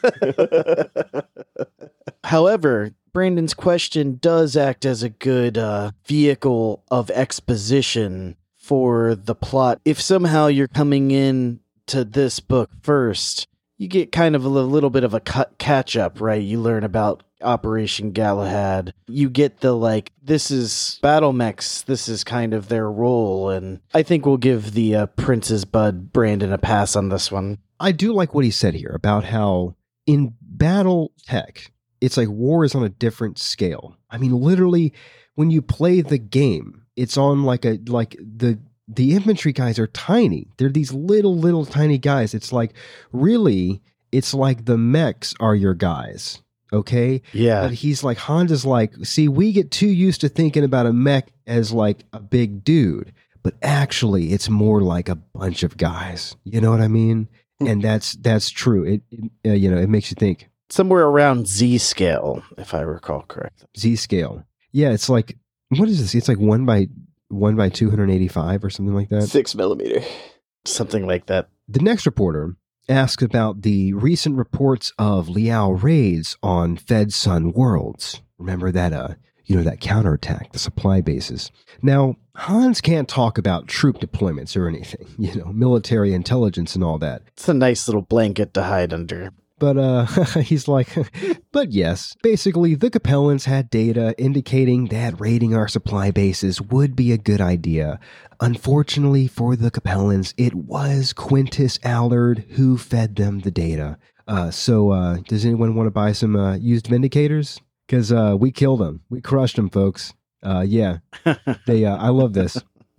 S2: However, Brandon's question does act as a good vehicle of exposition for the plot. If somehow you're coming in to this book first, you get kind of a little bit of a catch up, right? You learn about Operation Galahad. You get the this is battle mechs. This is kind of their role. And I think we'll give the Prince's Bud Brandon a pass on this one.
S1: I do like what he said here about how in battle tech, it's like war is on a different scale. I mean, literally, when you play the game, it's on the infantry guys are tiny. They're these little tiny guys. It's like, really, it's like the mechs are your guys. Okay?
S2: Yeah.
S1: But he's like, Honda's like, see, we get too used to thinking about a mech as like a big dude, but actually it's more like a bunch of guys. You know what I mean? And that's true. It makes you think.
S2: Somewhere around Z scale, if I recall correctly.
S1: Z scale. Yeah, it's like, what is this? It's like 1 by 285 or something like that.
S3: 6 millimeter.
S2: Something like that.
S1: The next reporter asks about the recent reports of Liao raids on Fed Sun worlds. Remember that, that counterattack, the supply bases. Now, Hans can't talk about troop deployments or anything, military intelligence and all that.
S2: It's a nice little blanket to hide under.
S1: But he's like, but yes, basically the Capellans had data indicating that raiding our supply bases would be a good idea. Unfortunately for the Capellans, it was Quintus Allard who fed them the data. So does anyone want to buy some used Vindicators? Because we killed them. We crushed them, folks. Yeah. I love this.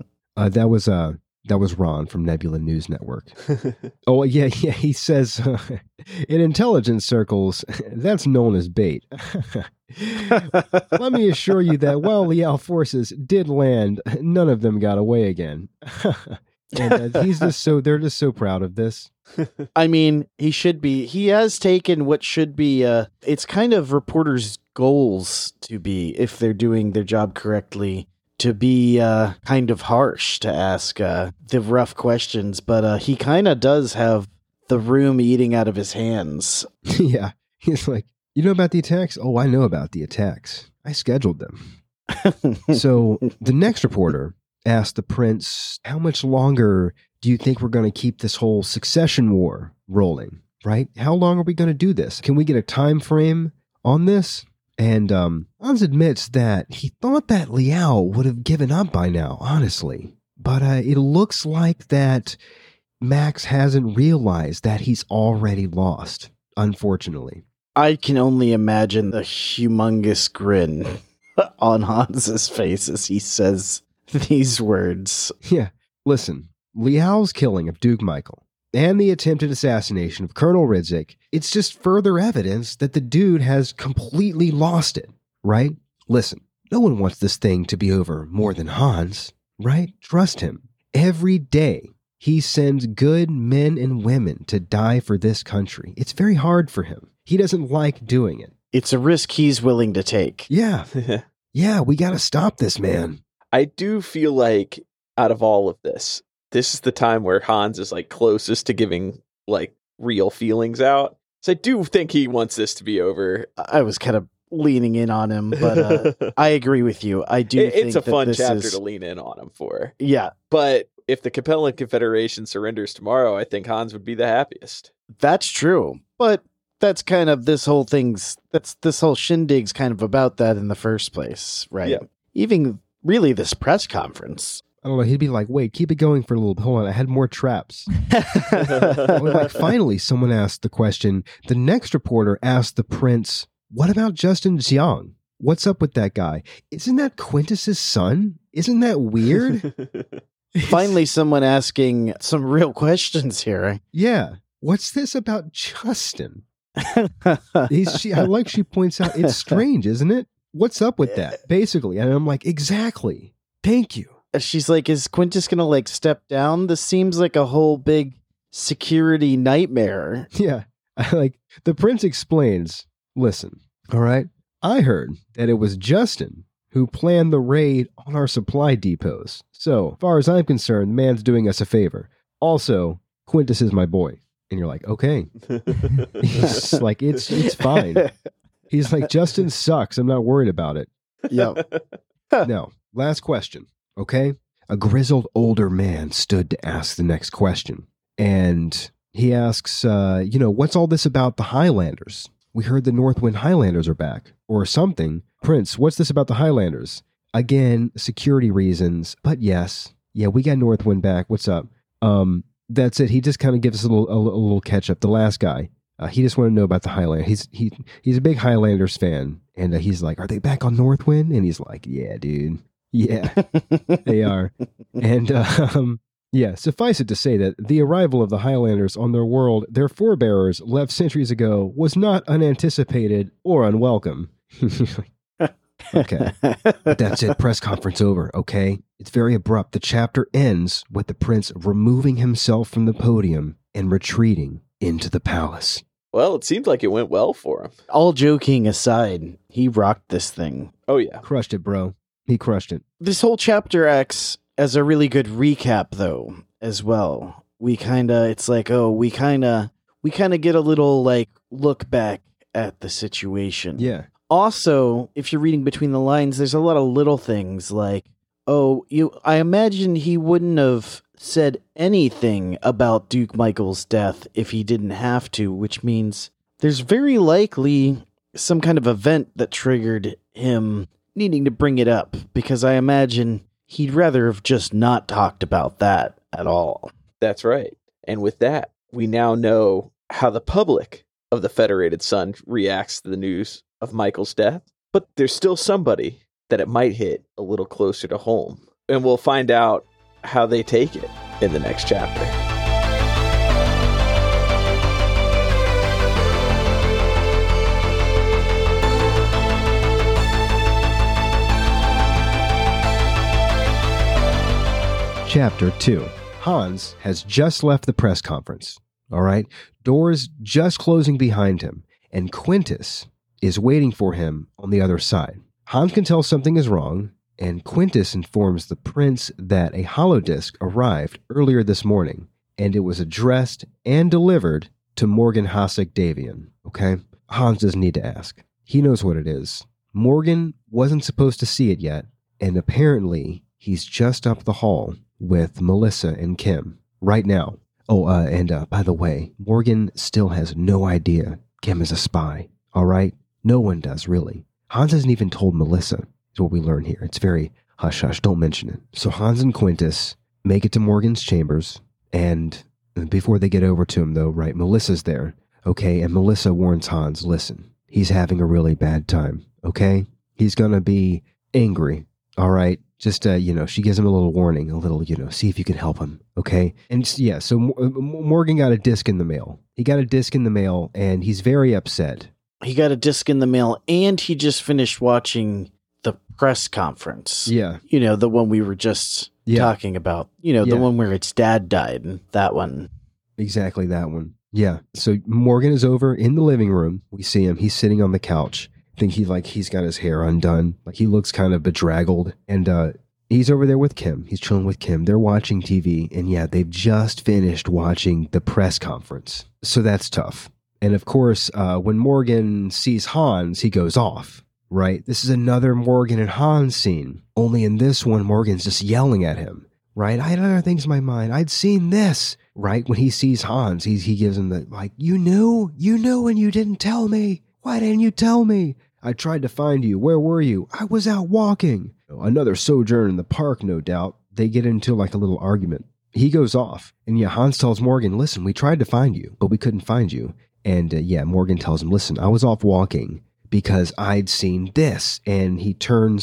S1: That was Ron from Nebula News Network. Oh, yeah, he says, in intelligence circles, that's known as bait. Let me assure you that while Liao forces did land, none of them got away again. And they're just so proud of this.
S2: I mean, he should be. He has taken what should be, it's kind of reporters' goals to be, if they're doing their job correctly, to be kind of harsh, to ask the rough questions, but he kind of does have the room eating out of his hands.
S1: Yeah. He's like, you know about the attacks? Oh, I know about the attacks. I scheduled them. So the next reporter asked the prince, how much longer do you think we're going to keep this whole succession war rolling, right? How long are we going to do this? Can we get a time frame on this? And Hans admits that he thought that Liao would have given up by now, honestly. But it looks like that Max hasn't realized that he's already lost, unfortunately.
S2: I can only imagine the humongous grin on Hans's face as he says these words.
S1: Yeah, listen, Liao's killing of Duke Michael and the attempted assassination of Colonel Ridzik, it's just further evidence that the dude has completely lost it, right? Listen, no one wants this thing to be over more than Hans, right? Trust him. Every day, he sends good men and women to die for this country. It's very hard for him. He doesn't like doing it.
S2: It's a risk he's willing to take.
S1: Yeah. Yeah, we got to stop this, man.
S3: I do feel like out of all of this is the time where Hans is like closest to giving like real feelings out. So I do think he wants this to be over.
S2: I was kind of leaning in on him, but I agree with you. I do think
S3: it's a
S2: that
S3: fun
S2: this
S3: chapter
S2: is...
S3: to lean in on him for.
S2: Yeah.
S3: But if the Capellan Confederation surrenders tomorrow, I think Hans would be the happiest.
S2: That's true. But that's kind of this whole shindig's kind of about that in the first place, right?
S3: Yeah.
S2: Even really this press conference.
S1: I don't know. He'd be like, wait, keep it going for a little bit. Hold on. I had more traps. Like, finally, someone asked the question. The next reporter asked the prince, what about Justin Xiang? What's up with that guy? Isn't that Quintus's son? Isn't that weird?
S2: Finally, someone asking some real questions here.
S1: Yeah. What's this about Justin? She points out, it's strange, isn't it? What's up with that? Basically. And I'm like, exactly. Thank you.
S2: She's like, is Quintus going to like step down? This seems like a whole big security nightmare.
S1: Yeah. The prince explains, listen, all right, I heard that it was Justin who planned the raid on our supply depots. So, as far as I'm concerned, the man's doing us a favor. Also, Quintus is my boy. And you're like, okay. He's like, it's fine. He's like, Justin sucks. I'm not worried about it.
S2: Yep.
S1: Now, last question. Okay. A grizzled older man stood to ask the next question. And he asks, what's all this about the Highlanders? We heard the Northwind Highlanders are back. Or something. Prince, what's this about the Highlanders? Again, security reasons. But yes. Yeah, we got Northwind back. What's up? That's it. He just kind of gives us a little catch up. The last guy. He just wanted to know about the Highlanders. He's a big Highlanders fan. And he's like, are they back on Northwind? And he's like, yeah, dude. Yeah, they are. And suffice it to say that the arrival of the Highlanders on their world, their forebearers left centuries ago, was not unanticipated or unwelcome. Okay. But that's it. Press conference over, okay? It's very abrupt. The chapter ends with the prince removing himself from the podium and retreating into the palace.
S3: Well, it seemed like it went well for him.
S2: All joking aside, he rocked this thing.
S3: Oh, yeah.
S1: Crushed it, bro. He crushed it.
S2: This whole chapter acts as a really good recap, though, as well. We kind of get a little, like, look back at the situation.
S1: Yeah.
S2: Also, if you're reading between the lines, there's a lot of little things like, I imagine he wouldn't have said anything about Duke Michael's death if he didn't have to, which means there's very likely some kind of event that triggered him needing to bring it up, because I imagine he'd rather have just not talked about that at all.
S3: That's right. And with that, we now know how the public of the Federated Sun reacts to the news of Michael's death, but there's still somebody that it might hit a little closer to home. And we'll find out how they take it in the next chapter.
S1: Chapter 2. Hans has just left the press conference. All right? Doors just closing behind him, and Quintus is waiting for him on the other side. Hans can tell something is wrong, and Quintus informs the prince that a holodisc arrived earlier this morning, and it was addressed and delivered to Morgan Hasek Davian. Okay? Hans doesn't need to ask. He knows what it is. Morgan wasn't supposed to see it yet, and apparently he's just up the hall with Melissa and Kim right now. Oh, and by the way, Morgan still has no idea Kim is a spy, all right? No one does, really. Hans hasn't even told Melissa, is what we learn here. It's very hush-hush, don't mention it. So Hans and Quintus make it to Morgan's chambers, and before they get over to him, though, right, Melissa's there, okay? And Melissa warns Hans, listen, he's having a really bad time, okay? He's going to be angry, all right? Just, she gives him a little warning, a little, see if you can help him, okay? And yeah, so Morgan got a disc in the mail. He got a disc in the mail, and he's very upset.
S2: He got a disc in the mail, and he just finished watching the press conference.
S1: Yeah.
S2: The one we were just talking about. The one where its dad died. That one.
S1: Exactly, that one. Yeah. So Morgan is over in the living room. We see him. He's sitting on the couch. I think he's got his hair undone. Like, he looks kind of bedraggled. And he's over there with Kim. He's chilling with Kim. They're watching TV. And yeah, they've just finished watching the press conference. So that's tough. And of course, when Morgan sees Hans, he goes off, right? This is another Morgan and Hans scene. Only in this one, Morgan's just yelling at him, right? I had other things in my mind. I'd seen this, right? When he sees Hans, he gives him the, like, you knew and you didn't tell me. Why didn't you tell me? I tried to find you. Where were you? I was out walking. Another sojourn in the park, no doubt. They get into like a little argument. He goes off. And yeah, Hans tells Morgan, listen, we tried to find you, but we couldn't find you. And Morgan tells him, listen, I was off walking because I'd seen this. And he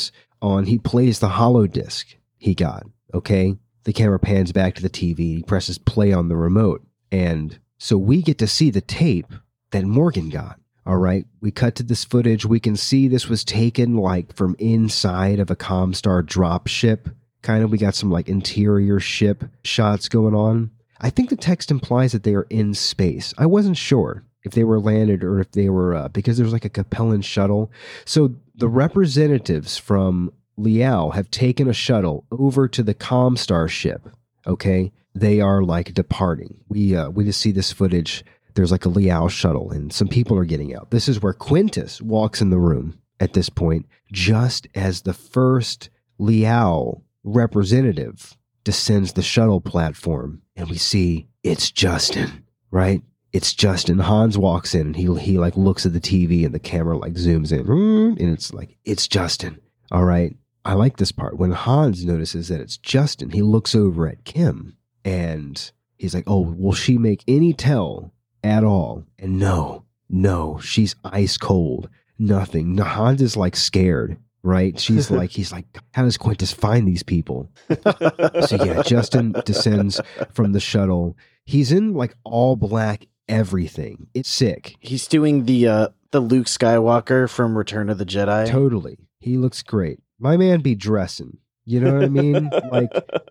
S1: plays the hollow disc he got, okay? The camera pans back to the TV. He presses play on the remote. And so we get to see the tape that Morgan got, all right? We cut to this footage. We can see this was taken like from inside of a Comstar drop ship. Kind of, we got some like interior ship shots going on. I think the text implies that they are in space. I wasn't sure if they were landed or if they were, because there's like a Capellan shuttle. So the representatives from Liao have taken a shuttle over to the Comstar ship, okay? They are like departing. We just see this footage. There's like a Liao shuttle and some people are getting out. This is where Quintus walks in the room at this point, just as the first Liao representative descends the shuttle platform, and we see it's Justin, right? It's Justin. Hans walks in and he like looks at the TV and the camera like zooms in and it's like, it's Justin. All right. I like this part. When Hans notices that it's Justin, he looks over at Kim and he's like, oh, will she make any tell at all? And no, she's ice cold. Nothing. No, Hans is like scared, right? He's like, how does Quintus find these people? So yeah, Justin descends from the shuttle. He's in like all black everything. It's sick.
S2: He's doing the Luke Skywalker from Return of the Jedi.
S1: Totally. He looks great. My man be dressing. You know what I mean? Like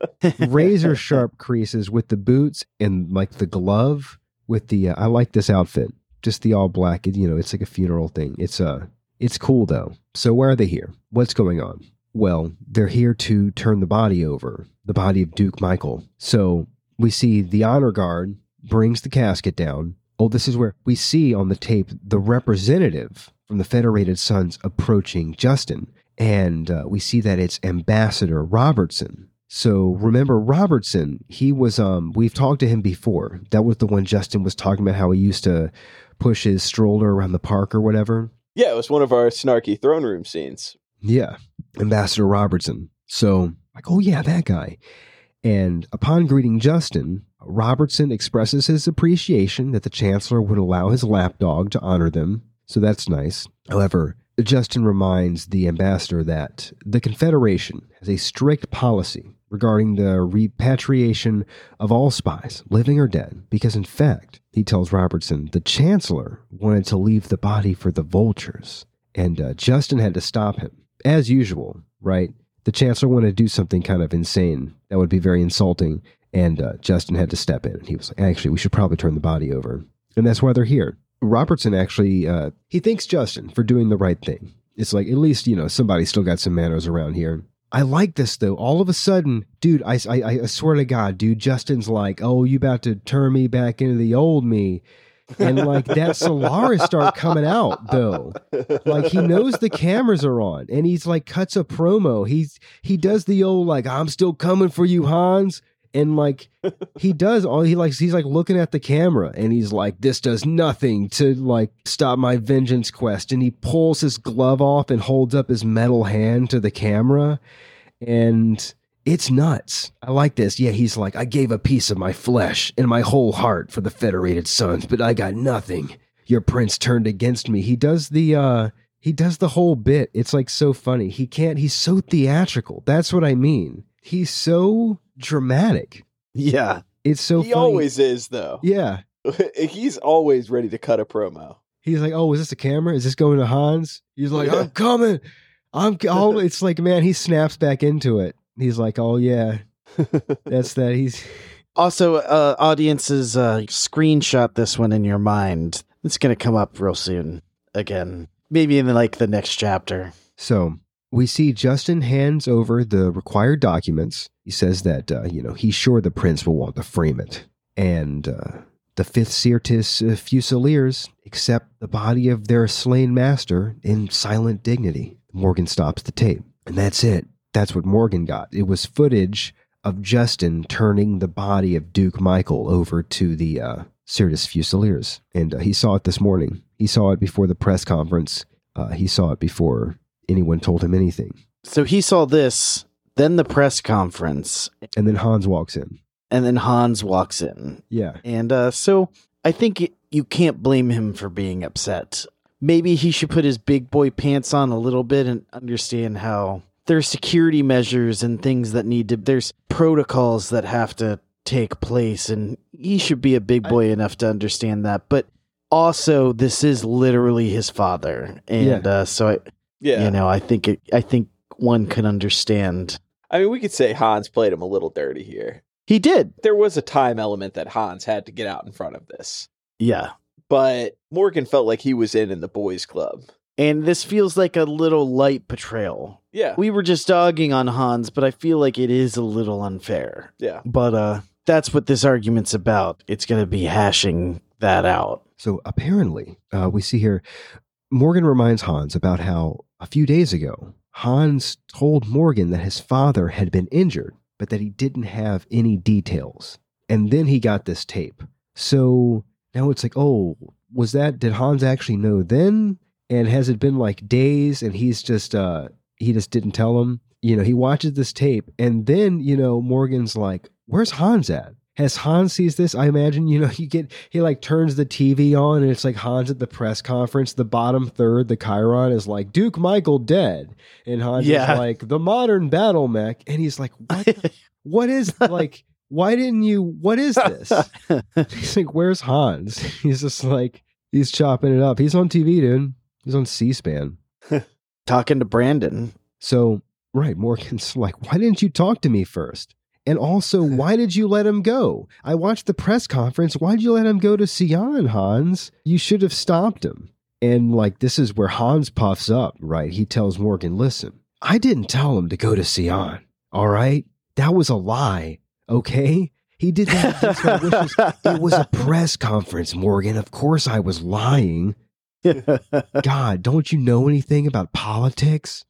S1: razor sharp creases with the boots and like the glove with the, I like this outfit. Just the all black, it's like a funeral thing. It's cool though. So why are they here? What's going on? Well, they're here to turn the body over, the body of Duke Michael. So we see the honor guard brings the casket down. Oh, this is where we see on the tape the representative from the Federated Sons approaching Justin. And we see that it's Ambassador Robertson. So remember Robertson, he was, we've talked to him before. That was the one Justin was talking about, how he used to push his stroller around the park or whatever.
S3: Yeah, it was one of our snarky throne room scenes.
S1: Yeah, Ambassador Robertson. So, like, oh yeah, that guy. And upon greeting Justin, Robertson expresses his appreciation that the Chancellor would allow his lapdog to honor them. So that's nice. However, Justin reminds the ambassador that the Confederation has a strict policy regarding the repatriation of all spies, living or dead, because in fact, he tells Robertson, the Chancellor wanted to leave the body for the vultures, and Justin had to stop him. As usual, right? The Chancellor wanted to do something kind of insane that would be very insulting, and Justin had to step in. He was like, actually, we should probably turn the body over. And that's why they're here. Robertson actually, he thanks Justin for doing the right thing. It's like, at least, somebody still got some manners around here. I like this, though. All of a sudden, dude, I swear to God, dude, Justin's like, oh, you about to turn me back into the old me. And like that Solaris start coming out though. Like he knows the cameras are on and he's like cuts a promo. He does the old like, I'm still coming for you, Hans. And like he does all he's like looking at the camera and he's like, this does nothing to like stop my vengeance quest. And he pulls his glove off and holds up his metal hand to the camera. And it's nuts. I like this. Yeah, he's like, I gave a piece of my flesh and my whole heart for the Federated Sons, but I got nothing. Your prince turned against me. He does the whole bit. It's like so funny. He's so theatrical. That's what I mean. He's so dramatic.
S2: Yeah.
S1: It's so
S3: He
S1: funny.
S3: always is, though.
S1: Yeah.
S3: He's always ready to cut a promo.
S1: He's like, oh, is this a camera? Is this going to Hans? He's like, I'm coming. It's like, man, he snaps back into it. He's like, oh, yeah. That's that. He's
S2: Also, audiences, screenshot this one in your mind. It's going to come up real soon again. Maybe in the next chapter.
S1: So we see Justin hands over the required documents. He says that, he's sure the prince will want to frame it. And the 5th Syrtis Fusiliers accept the body of their slain master in silent dignity. Morgan stops the tape. And that's it. That's what Morgan got. It was footage of Justin turning the body of Duke Michael over to the Syrtis Fusiliers. And he saw it this morning. He saw it before the press conference. He saw it before anyone told him anything.
S2: So he saw this, then the press conference.
S1: And then Hans walks in. Yeah.
S2: And so I think you can't blame him for being upset. Maybe he should put his big boy pants on a little bit and understand how there's security measures and things that there's protocols that have to take place. And he should be a big boy enough to understand that. But also, this is literally his father. And I think one can understand.
S3: I mean, we could say Hans played him a little dirty here.
S2: He did.
S3: There was a time element that Hans had to get out in front of this.
S2: Yeah.
S3: But Morgan felt like he was in the boys' club.
S2: And this feels like a little light portrayal.
S3: Yeah.
S2: We were just dogging on Hans, but I feel like it is a little unfair.
S3: Yeah.
S2: But that's what this argument's about. It's going to be hashing that out.
S1: So apparently, we see here, Morgan reminds Hans about how a few days ago, Hans told Morgan that his father had been injured, but that he didn't have any details. And then he got this tape. So now it's like, oh, did Hans actually know then? And has it been like days and he just didn't tell him? He watches this tape and then, Morgan's like, where's Hans at? As Hans sees this, I imagine, he like turns the TV on and it's like Hans at the press conference, the bottom third, the Chiron is like, Duke Michael dead. And Hans is like, the modern battle mech. And he's like, what? What is like, why didn't you, what is this? He's like, where's Hans? He's just like, he's chopping it up. He's on TV, dude. He's on C-SPAN.
S2: Talking to Brandon.
S1: So, right, Morgan's like, why didn't you talk to me first? And also, why did you let him go? I watched the press conference. Why did you let him go to Sion, Hans? You should have stopped him. And like, this is where Hans puffs up, right? He tells Morgan, listen, I didn't tell him to go to Sion, all right? That was a lie, okay? He did that against my wishes. It was a press conference, Morgan. Of course I was lying. God, don't you know anything about politics?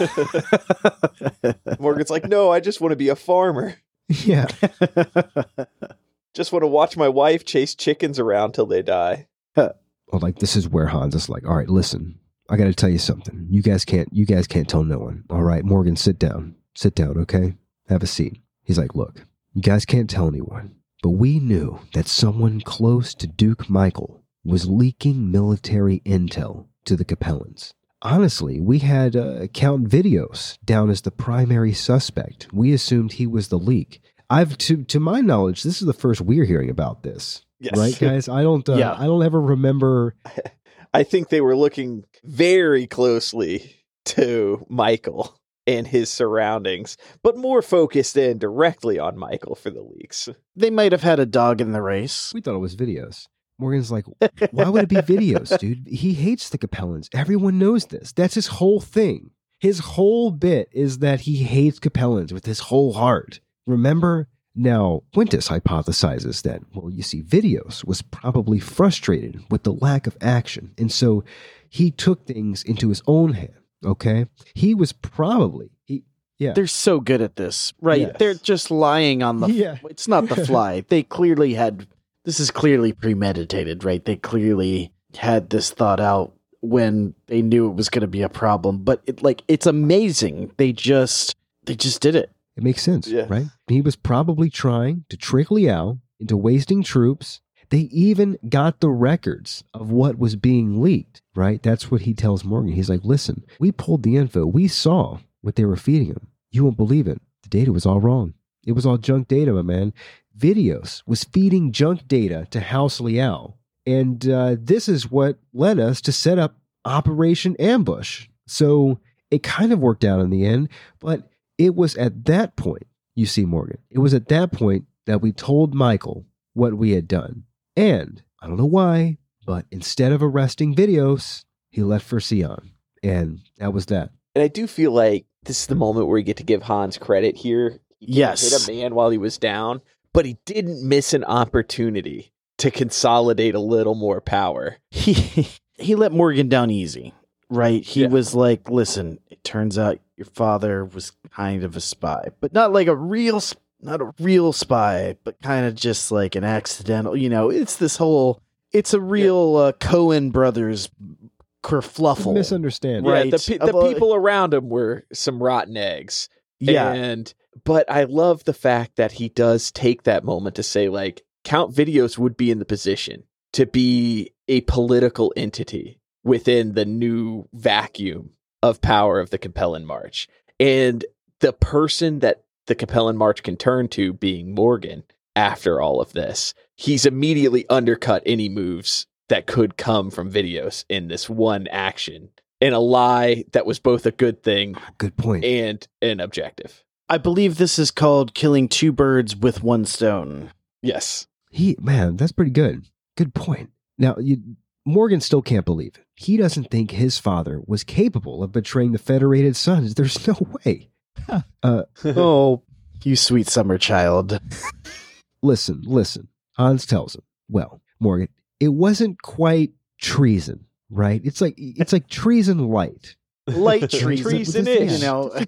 S3: Morgan's like, no, I just want to be a farmer.
S1: Yeah.
S3: Just want to watch my wife chase chickens around till they die.
S1: Well, like, this is where Hans is like, all right, listen, I got to tell you something. You guys can't tell no one. All right, Morgan, sit down, okay? Have a seat. He's like, look, you guys can't tell anyone, but we knew that someone close to Duke Michael was leaking military intel to the Capellans. Honestly, we had Count Videos down as the primary suspect. We assumed he was the leak. To my knowledge, this is the first we're hearing about this.
S3: Yes.
S1: Right, guys? I don't ever remember.
S3: I think they were looking very closely to Michael and his surroundings, but more focused in directly on Michael for the leaks.
S2: They might have had a dog in the race.
S1: We thought it was Videos. Morgan's like, why would it be Videos, dude? He hates the Capellans. Everyone knows this. That's his whole thing. His whole bit is that he hates Capellans with his whole heart. Remember? Now, Quintus hypothesizes that, well, you see, Videos was probably frustrated with the lack of action, and so he took things into his own hand, okay? He was probably...
S2: They're so good at this, right?
S1: Yes.
S2: They're just lying on the...
S1: Yeah.
S2: It's not the fly. They clearly had... This is clearly premeditated, right? They clearly had this thought out when they knew it was going to be a problem. But it's amazing. They just did it.
S1: It makes sense,
S3: Yeah.
S1: right? He was probably trying to trick Liao into wasting troops. They even got the records of what was being leaked, right? That's what he tells Morgan. He's like, listen, we pulled the info. We saw what they were feeding him. You won't believe it. The data was all wrong. It was all junk data, my man. Videos was feeding junk data to House Liao. And this is what led us to set up Operation Ambush. So it kind of worked out in the end, but it was at that point, you see, Morgan, it was at that point that we told Michael what we had done. And I don't know why, but instead of arresting Videos, he left for Sion. And that was that.
S3: And I do feel like this is the moment where we get to give Hans credit here. He
S2: Yes.
S3: hit a man while he was down, but he didn't miss an opportunity to consolidate a little more power.
S2: He let Morgan down easy, right? He
S3: Yeah.
S2: was like, listen, it turns out your father was kind of a spy, but not like not a real spy, but kind of just like an accidental, it's a real Cohen brothers kerfluffle.
S1: Misunderstanding.
S2: Right.
S3: Yeah, the people around him were some rotten eggs.
S2: Yeah.
S3: But I love the fact that he does take that moment to say, like, Count Videos would be in the position to be a political entity within the new vacuum of power of the Capellan March. And the person that the Capellan March can turn to being Morgan after all of this, he's immediately undercut any moves that could come from Videos in this one action. And a lie that was both a good thing
S1: Good point.
S3: and an objective.
S2: I believe this is called killing two birds with one stone.
S3: Yes.
S1: Man, that's pretty good. Good point. Now, Morgan still can't believe it. He doesn't think his father was capable of betraying the Federated Sons. There's no way.
S2: Oh, you sweet summer child.
S1: Listen. Hans tells him, well, Morgan, it wasn't quite treason, right? It's like treason light.
S2: Light treason.
S3: Treason-ish.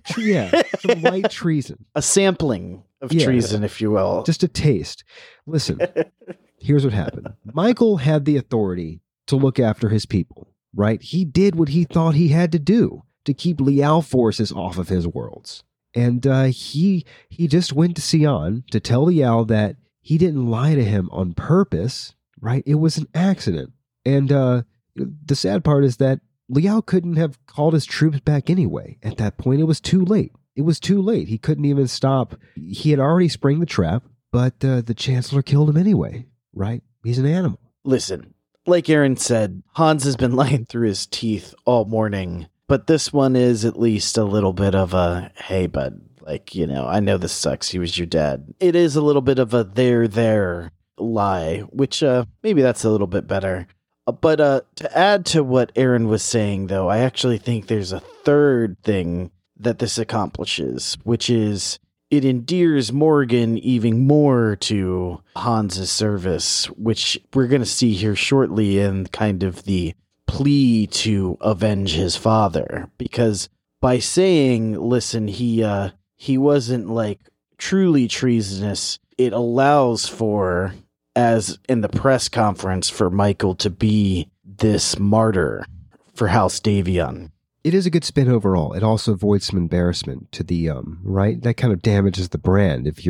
S1: Some light treason.
S2: A sampling of
S1: Yeah.
S2: treason, if you will.
S1: Just a taste. Listen, here's what happened. Michael had the authority to look after his people, right? He did what he thought he had to do to keep Liao forces off of his worlds. And he just went to Sion to tell Liao that he didn't lie to him on purpose, right? It was an accident. And the sad part is that Liao couldn't have called his troops back anyway. At that point, it was too late. He couldn't even stop. He had already sprung the trap, but the Chancellor killed him anyway, right? He's an animal.
S2: Listen, like Aaron said, Hans has been lying through his teeth all morning, but this one is at least a little bit of a, hey, bud, I know this sucks. He was your dad. It is a little bit of a there lie, which maybe that's a little bit better. But to add to what Aaron was saying, though, I actually think there's a third thing that this accomplishes, which is it endears Morgan even more to Hans's service, which we're going to see here shortly in kind of the plea to avenge his father. Because by saying, listen, he wasn't like truly treasonous, it allows for, as in the press conference, for Michael to be this martyr for House Davion.
S1: It is a good spin overall. It also avoids some embarrassment to the right. That kind of damages the brand if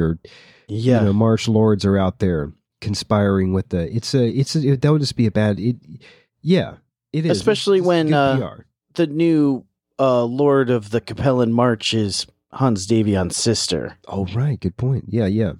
S1: March Lords are out there conspiring with the. That would just be a bad. It is,
S2: especially when
S1: good PR.
S2: The new Lord of the Capellan March is Hans Davion's sister.
S1: Oh right, good point. Yeah.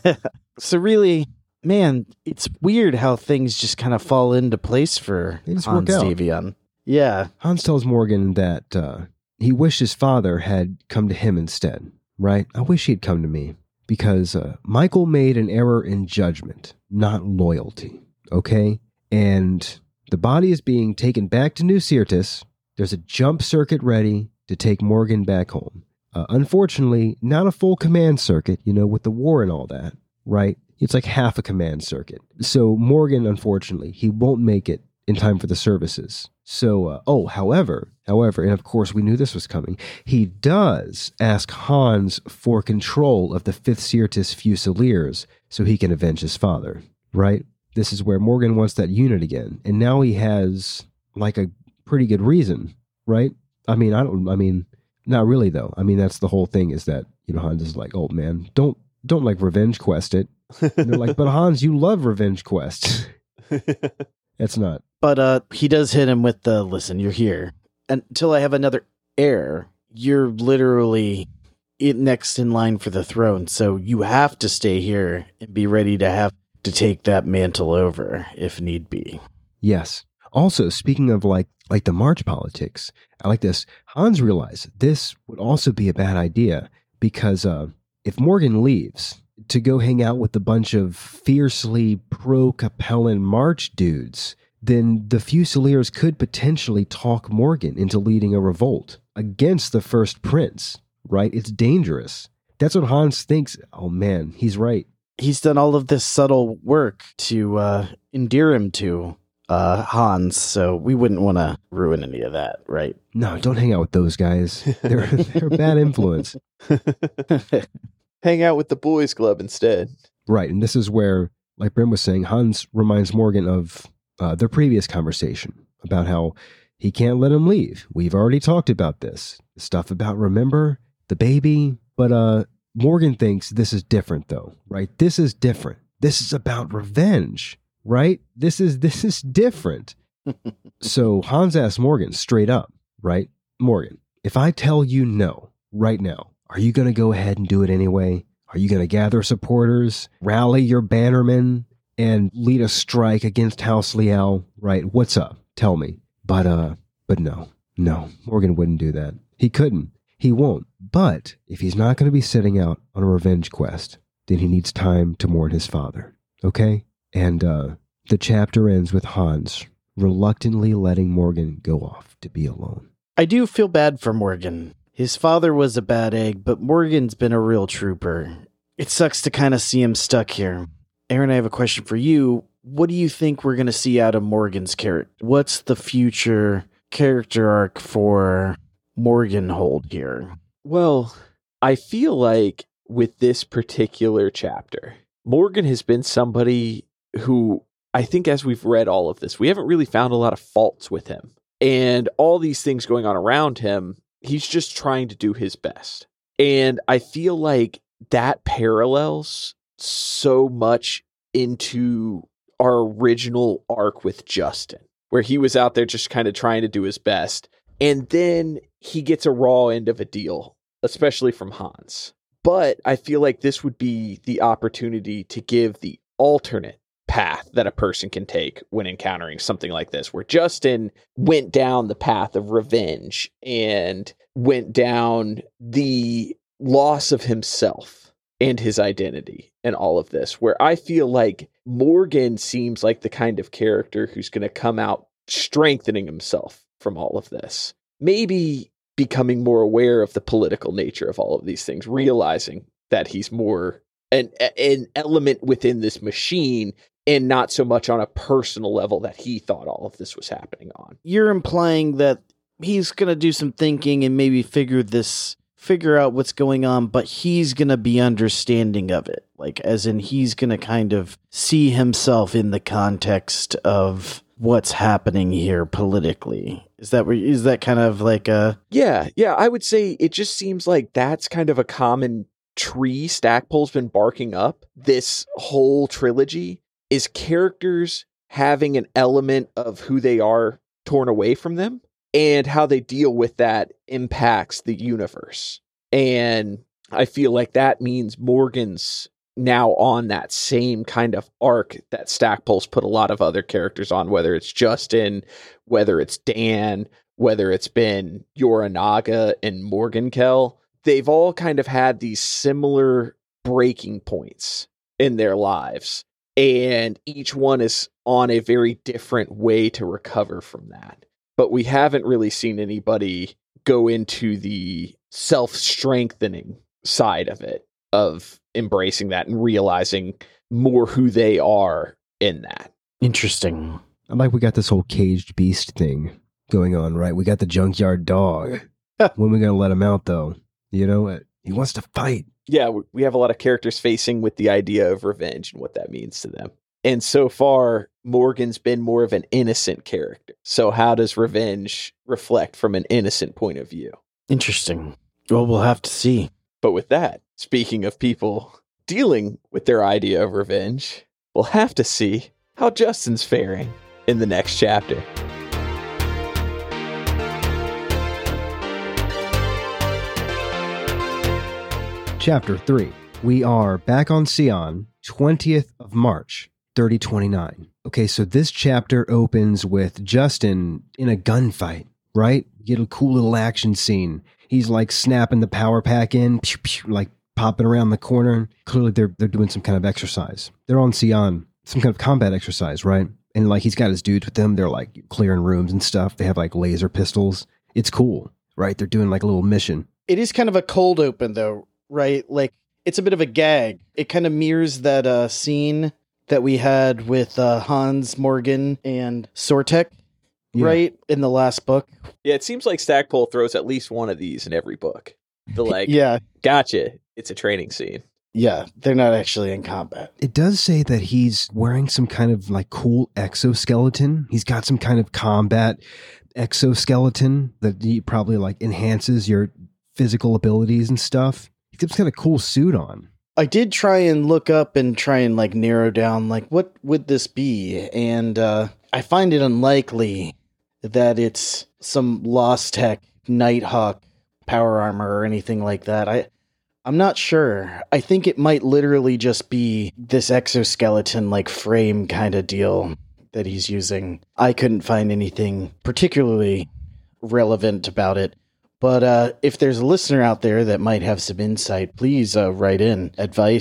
S2: So really, man, it's weird how things just kind of fall into place for
S1: They just
S2: Hans
S1: work out.
S2: Davion. Yeah.
S1: Hans tells Morgan that he wished his father had come to him instead, right? I wish he had come to me because Michael made an error in judgment, not loyalty, okay? And the body is being taken back to New Syrtis. There's a jump circuit ready to take Morgan back home. Unfortunately, not a full command circuit, with the war and all that, right? It's like half a command circuit. So Morgan, unfortunately, he won't make it in time for the services. So, however, and of course we knew this was coming, he does ask Hans for control of the 5th Syrtis Fusiliers so he can avenge his father, right? This is where Morgan wants that unit again. And now he has, like, a pretty good reason, right? Not really, though. That's the whole thing, is that, Hans is like, oh, man, don't like revenge quest it. And they're like, but Hans, you love revenge quest. It's not.
S2: But he does hit him with the, listen, you're here. Until I have another heir, you're literally next in line for the throne. So you have to stay here and be ready to have to take that mantle over if need be.
S1: Yes. Also, speaking of like the March politics, I like this. Hans realized this would also be a bad idea because if Morgan leaves to go hang out with a bunch of fiercely pro-Capellan March dudes, then the Fusiliers could potentially talk Morgan into leading a revolt against the first prince, right? It's dangerous. That's what Hans thinks. Oh man, he's right.
S2: He's done all of this subtle work to endear him to Hans, so we wouldn't want to ruin any of that, right?
S1: No, don't hang out with those guys. They're a bad influence.
S3: Hang out with the boys club instead.
S1: Right, and this is where, like Brim was saying, Hans reminds Morgan of their previous conversation about how he can't let him leave. We've already talked about this. Stuff about, remember, the baby? But Morgan thinks this is different, though, right? This is different. This is about revenge, right? This is different. So Hans asks Morgan straight up, right? Morgan, if I tell you no right now, are you going to go ahead and do it anyway? Are you going to gather supporters, rally your bannermen, and lead a strike against House Liao, right? What's up? Tell me. But no, Morgan wouldn't do that. He couldn't. He won't. But if he's not going to be setting out on a revenge quest, then he needs time to mourn his father. Okay? And the chapter ends with Hans reluctantly letting Morgan go off to be alone.
S2: I do feel bad for Morgan. His father was a bad egg, but Morgan's been a real trooper. It sucks to kind of see him stuck here. Aaron, I have a question for you. What do you think we're going to see out of Morgan's character? What's the future character arc for Morgan hold here?
S3: Well, I feel like with this particular chapter, Morgan has been somebody who, I think as we've read all of this, we haven't really found a lot of faults with him. And all these things going on around him, he's just trying to do his best. And I feel like that parallels so much into our original arc with Justin, where he was out there just kind of trying to do his best. And then he gets a raw end of a deal, especially from Hans. But I feel like this would be the opportunity to give the alternate path that a person can take when encountering something like this, where Justin went down the path of revenge and went down the loss of himself and his identity and all of this, where I feel like Morgan seems like the kind of character who's going to come out strengthening himself from all of this. Maybe becoming more aware of the political nature of all of these things, realizing that he's more an element within this machine and not so much on a personal level that he thought all of this was happening on.
S2: You're implying that he's going to do some thinking and maybe figure out what's going on, but he's going to be understanding of it. Like, as in he's going to kind of see himself in the context of what's happening here politically. Is that kind of like a...
S3: Yeah, I would say it just seems like that's kind of a common tree Stackpole's been barking up this whole trilogy, is characters having an element of who they are torn away from them, and how they deal with that impacts the universe. And I feel like that means Morgan's now on that same kind of arc that Stackpole's put a lot of other characters on, whether it's Justin, whether it's Dan, whether it's been Yorinaga and Morgenkel. They've all kind of had these similar breaking points in their lives, and each one is on a very different way to recover from that. But we haven't really seen anybody go into the self-strengthening side of it, of embracing that and realizing more who they are in that.
S2: Interesting.
S1: I like we got this whole caged beast thing going on, right? We got the junkyard dog. When we going to let him out, though? You know, he wants to fight.
S3: Yeah, we have a lot of characters facing with the idea of revenge and what that means to them. And so far, Morgan's been more of an innocent character. So how does revenge reflect from an innocent point of view?
S2: Interesting. Well, we'll have to see.
S3: But with that, speaking of people dealing with their idea of revenge, we'll have to see how Justin's faring in the next chapter.
S1: Chapter 3. We are back on Sion, 20th of March, 3029. Okay, so this chapter opens with Justin in a gunfight, right? Get a cool little action scene. He's like snapping the power pack in, pew, pew, like popping around the corner. Clearly they're doing some kind of exercise. They're on Sion, some kind of combat exercise, right? And like he's got his dudes with them. They're like clearing rooms and stuff. They have like laser pistols. It's cool, right? They're doing like a little mission.
S2: It is kind of a cold open, though, right? Like, it's a bit of a gag. It kind of mirrors that scene that we had with Hans, Morgan, and Sortek, right? In the last book.
S3: Yeah, it seems like Stackpole throws at least one of these in every book. The like,
S2: yeah,
S3: gotcha, it's a training scene.
S2: Yeah, they're not actually in combat.
S1: It does say that he's wearing some kind of like cool exoskeleton. He's got some kind of combat exoskeleton that he probably like enhances your physical abilities and stuff. He's got a cool suit on.
S2: I did try and look up and try and like narrow down like what would this be, and I find it unlikely that it's some Lost Tech Nighthawk power armor or anything like that. I'm not sure. I think it might literally just be this exoskeleton like frame kind of deal that he's using. I couldn't find anything particularly relevant about it. But if there's a listener out there that might have some insight, please write in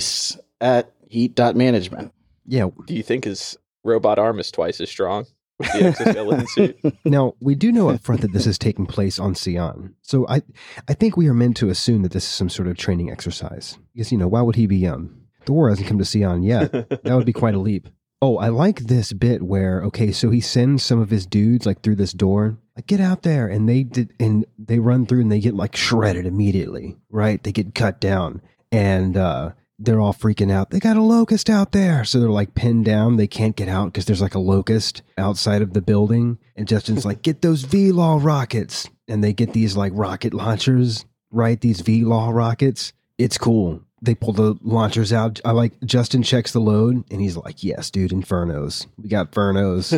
S2: advice@heat.management.
S1: Yeah.
S3: Do you think his robot arm is twice as strong with the exoskeleton suit?
S1: Now, we do know up front that this is taking place on Sion. So I think we are meant to assume that this is some sort of training exercise. Because, you know, why would he be young? The war hasn't come to Sion yet. That would be quite a leap. Oh, I like this bit where, okay, so he sends some of his dudes like through this door, like get out there, and they run through and they get like shredded immediately, right? They get cut down, and they're all freaking out. They got a locust out there, so they're like pinned down. They can't get out because there's like a locust outside of the building, and Justin's like, get those V-Law rockets, and they get these like rocket launchers, right? These V-Law rockets. It's cool. They pull the launchers out. I like Justin checks the load and he's like, yes, dude, Infernos. We got Infernos.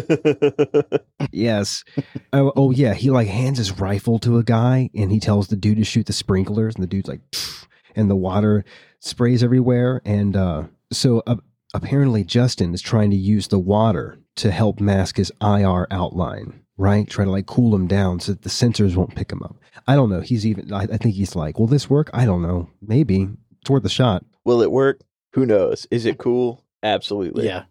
S1: Yes. Oh, yeah. He like hands his rifle to a guy and he tells the dude to shoot the sprinklers. And the dude's like, pfft, and the water sprays everywhere. And so apparently Justin is trying to use the water to help mask his IR outline, right? Try to like cool him down so that the sensors won't pick him up. I don't know. I think he's like, will this work? I don't know. Maybe. It's worth a shot.
S3: Will it work? Who knows? Is it cool? Absolutely.
S2: Yeah.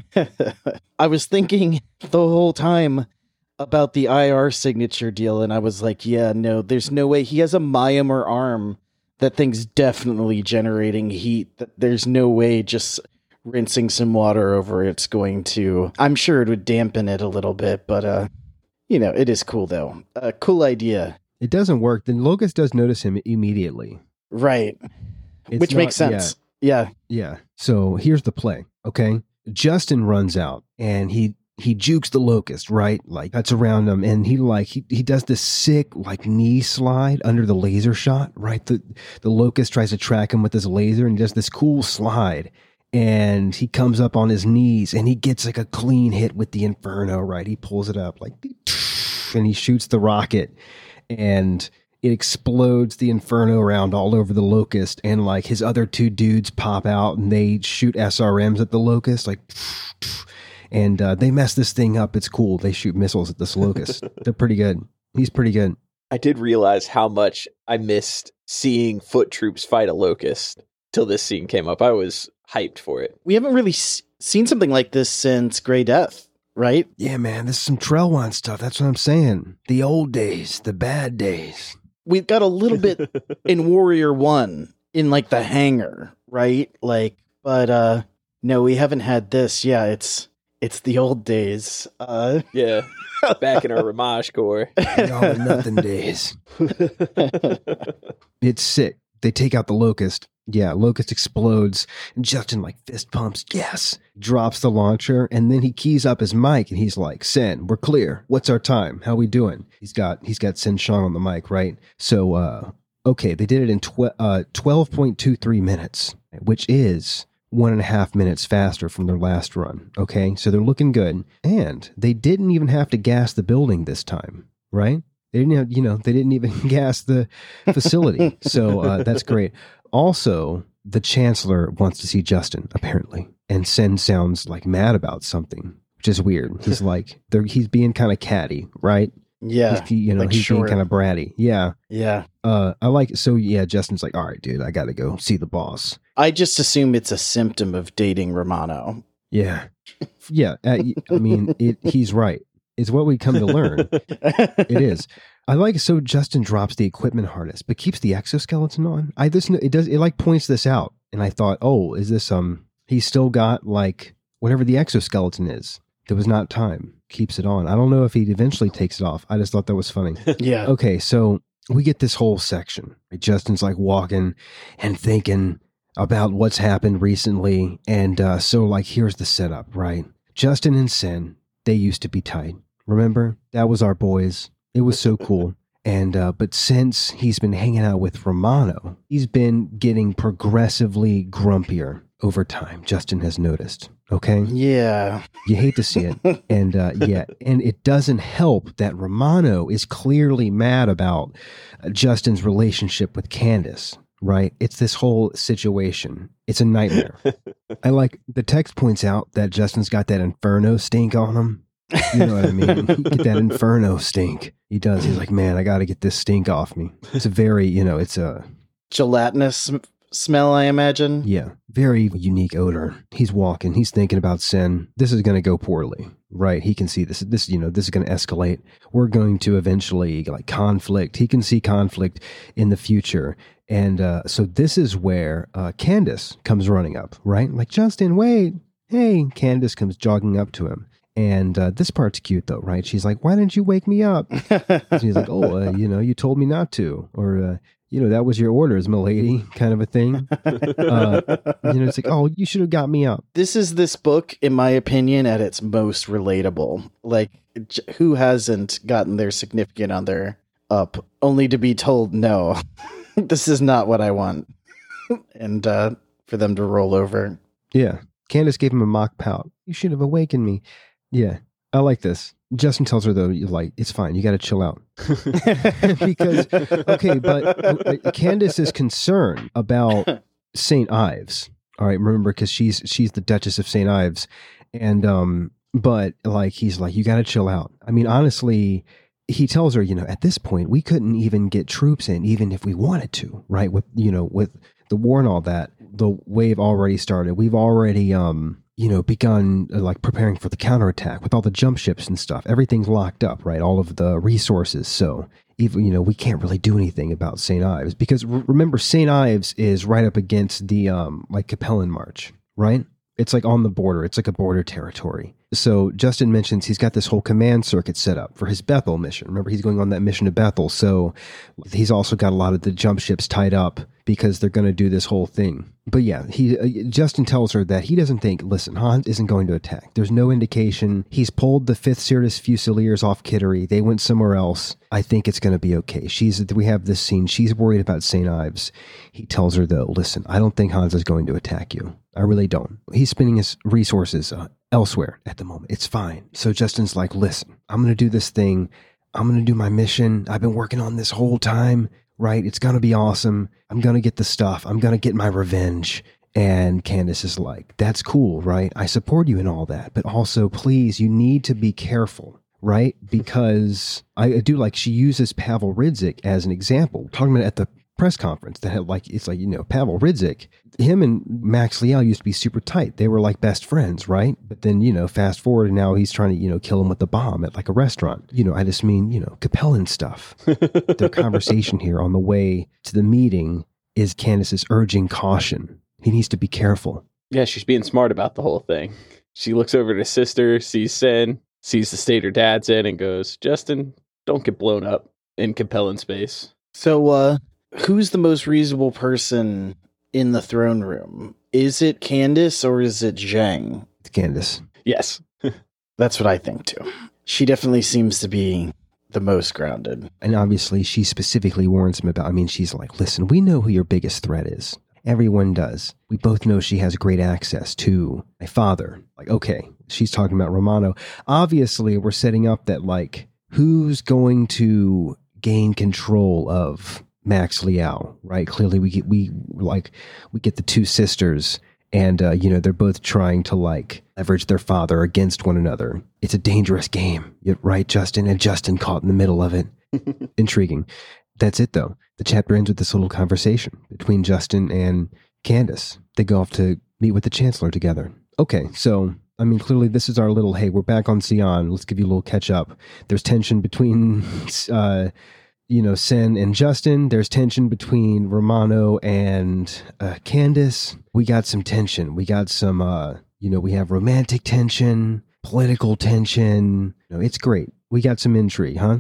S2: I was thinking the whole time about the IR signature deal, and I was like, yeah, no, there's no way. He has a Myanmar arm. That thing's definitely generating heat. There's no way just rinsing some water over it's going to. I'm sure it would dampen it a little bit, but, you know, it is cool, though. Cool idea.
S1: It doesn't work. Then Locust does notice him immediately.
S2: Right. Which makes sense. Yeah.
S1: Yeah. So here's the play. Okay. Justin runs out and he jukes the Locust, right? Like cuts around him and he does this sick like knee slide under the laser shot, right? The Locust tries to track him with his laser and he does this cool slide and he comes up on his knees and he gets like a clean hit with the Inferno, right? He pulls it up like and he shoots the rocket and it explodes the Inferno around all over the Locust, and like his other two dudes pop out and they shoot SRMs at the Locust, like, and they mess this thing up. It's cool. They shoot missiles at this Locust. They're pretty good. He's pretty good.
S3: I did realize how much I missed seeing foot troops fight a Locust till this scene came up. I was hyped for it.
S2: We haven't really seen something like this since Grey Death, right?
S1: Yeah, man. This is some Trellwan stuff. That's what I'm saying. The old days, the bad days.
S2: we've got a little bit in Warrior 1 in like the hangar, right? Like, but no, we haven't had this. Yeah, it's the old days.
S3: Yeah. Back in our Ramage Corps.
S1: All or nothing days. It's sick. They take out the Locust. Yeah, Locust explodes, and Justin like fist pumps. Yes, drops the launcher, and then he keys up his mic, and he's like, "Sen, we're clear. What's our time? How we doing?" He's got Sen Shang on the mic, right? So, okay, they did it in 12.23 minutes, which is 1.5 minutes faster from their last run. Okay, so they're looking good, and they didn't even have to gas the building this time, right? They didn't have, they didn't even gas the facility. So that's great. Also, the Chancellor wants to see Justin, apparently. And Sen sounds like mad about something, which is weird. He's like, he's being kind of catty, right?
S2: Yeah.
S1: He's being kind of bratty. Yeah.
S2: Yeah.
S1: I like it. So, yeah, Justin's like, all right, dude, I got to go see the boss.
S2: I just assume it's a symptom of dating Romano.
S1: Yeah. Yeah. He's right. It's what we come to learn. It is. I like so Justin drops the equipment harness, but keeps the exoskeleton on. It like points this out, and I thought, oh, is this he's still got like whatever the exoskeleton is. There was not time. Keeps it on. I don't know if he eventually takes it off. I just thought that was funny.
S2: Yeah.
S1: Okay, so we get this whole section. Justin's like walking and thinking about what's happened recently, and so like here's the setup, right? Justin and Sen, they used to be tight. Remember? That was our boys. It was so cool. And but since he's been hanging out with Romano, he's been getting progressively grumpier over time. Justin has noticed. Okay?
S2: Yeah.
S1: You hate to see it. And and it doesn't help that Romano is clearly mad about Justin's relationship with Candace, right? It's this whole situation. It's a nightmare. I like the text points out that Justin's got that inferno stink on him. You know what I mean? You get that inferno stink. He does. He's like, man, I got to get this stink off me. It's a very, it's a
S2: gelatinous smell, I imagine.
S1: Yeah, very unique odor. He's walking. He's thinking about Sen. This is going to go poorly, right? He can see this. This is going to escalate. We're going to eventually like conflict. He can see conflict in the future. And so this is where Candace comes running up, right? Like, Justin, wait. Hey, Candace comes jogging up to him. And this part's cute, though, right? She's like, why didn't you wake me up? And he's like, oh, you told me not to. Or, that was your orders, milady, kind of a thing. It's like, oh, you should have got me up.
S2: This is this book, in my opinion, at its most relatable. Like, who hasn't gotten their significant other up only to be told, no, this is not what I want. And for them to roll over.
S1: Yeah. Candace gave him a mock pout. You should have awakened me. Yeah, I like this. Justin tells her, though, it's fine. You got to chill out. Because, okay, but Candace is concerned about St. Ives. All right, remember, because she's the Duchess of St. Ives. And, but, like, he's like, you got to chill out. I mean, honestly, he tells her, at this point, we couldn't even get troops in, even if we wanted to, right? With the war and all that, the wave already started. We've already, begun like preparing for the counterattack with all the jump ships and stuff. Everything's locked up, right? All of the resources. So even, we can't really do anything about St. Ives because remember, St. Ives is right up against the, like Capellan March, right? It's like on the border. It's like a border territory. So Justin mentions he's got this whole command circuit set up for his Bethel mission. Remember, he's going on that mission to Bethel. So he's also got a lot of the jump ships tied up because they're going to do this whole thing. But yeah, Justin tells her that he doesn't think, listen, Hans isn't going to attack. There's no indication. He's pulled the 5th Syrtis Fusiliers off Kittery. They went somewhere else. I think it's going to be okay. We have this scene. She's worried about St. Ives. He tells her, though, listen, I don't think Hans is going to attack you. I really don't. He's spending his resources elsewhere at the moment. It's fine. So Justin's like, listen, I'm going to do this thing. I'm going to do my mission. I've been working on this whole time, right? It's going to be awesome. I'm going to get the stuff. I'm going to get my revenge. And Candace is like, that's cool, right? I support you in all that. But also, please, you need to be careful, right? Because I do like she uses Pavel Rydzik as an example. Talking about press conference that had it's Pavel Rydzik, him and Max Liao used to be super tight. They were like best friends, right? But then, fast forward and now he's trying to, kill him with the bomb at like a restaurant. I just mean, Capellan stuff. Their conversation here on the way to the meeting is Candace's urging caution. He needs to be careful.
S3: Yeah, she's being smart about the whole thing. She looks over at her sister, sees Sen, sees the state her dad's in, and goes, Justin, don't get blown up in Capellan space.
S2: So, who's the most reasonable person in the throne room? Is it Candace or is it Zhang?
S1: It's Candace.
S3: Yes.
S2: That's what I think too. She definitely seems to be the most grounded.
S1: And obviously she specifically warns him about, she's like, listen, we know who your biggest threat is. Everyone does. We both know she has great access to my father. Like, okay, she's talking about Romano. Obviously, we're setting up that, like, who's going to gain control of Max Liao, right? Clearly, we get the two sisters, and they're both trying to leverage their father against one another. It's a dangerous game, right, Justin? And Justin caught in the middle of it. Intriguing. That's it, though. The chapter ends with this little conversation between Justin and Candace. They go off to meet with the Chancellor together. Okay, so, clearly this is our little, hey, we're back on Sion. Let's give you a little catch up. There's tension between, Sen and Justin. There's tension between Romano and Candace. We got some tension. We got some, we have romantic tension, political tension. It's great. We got some intrigue, huh?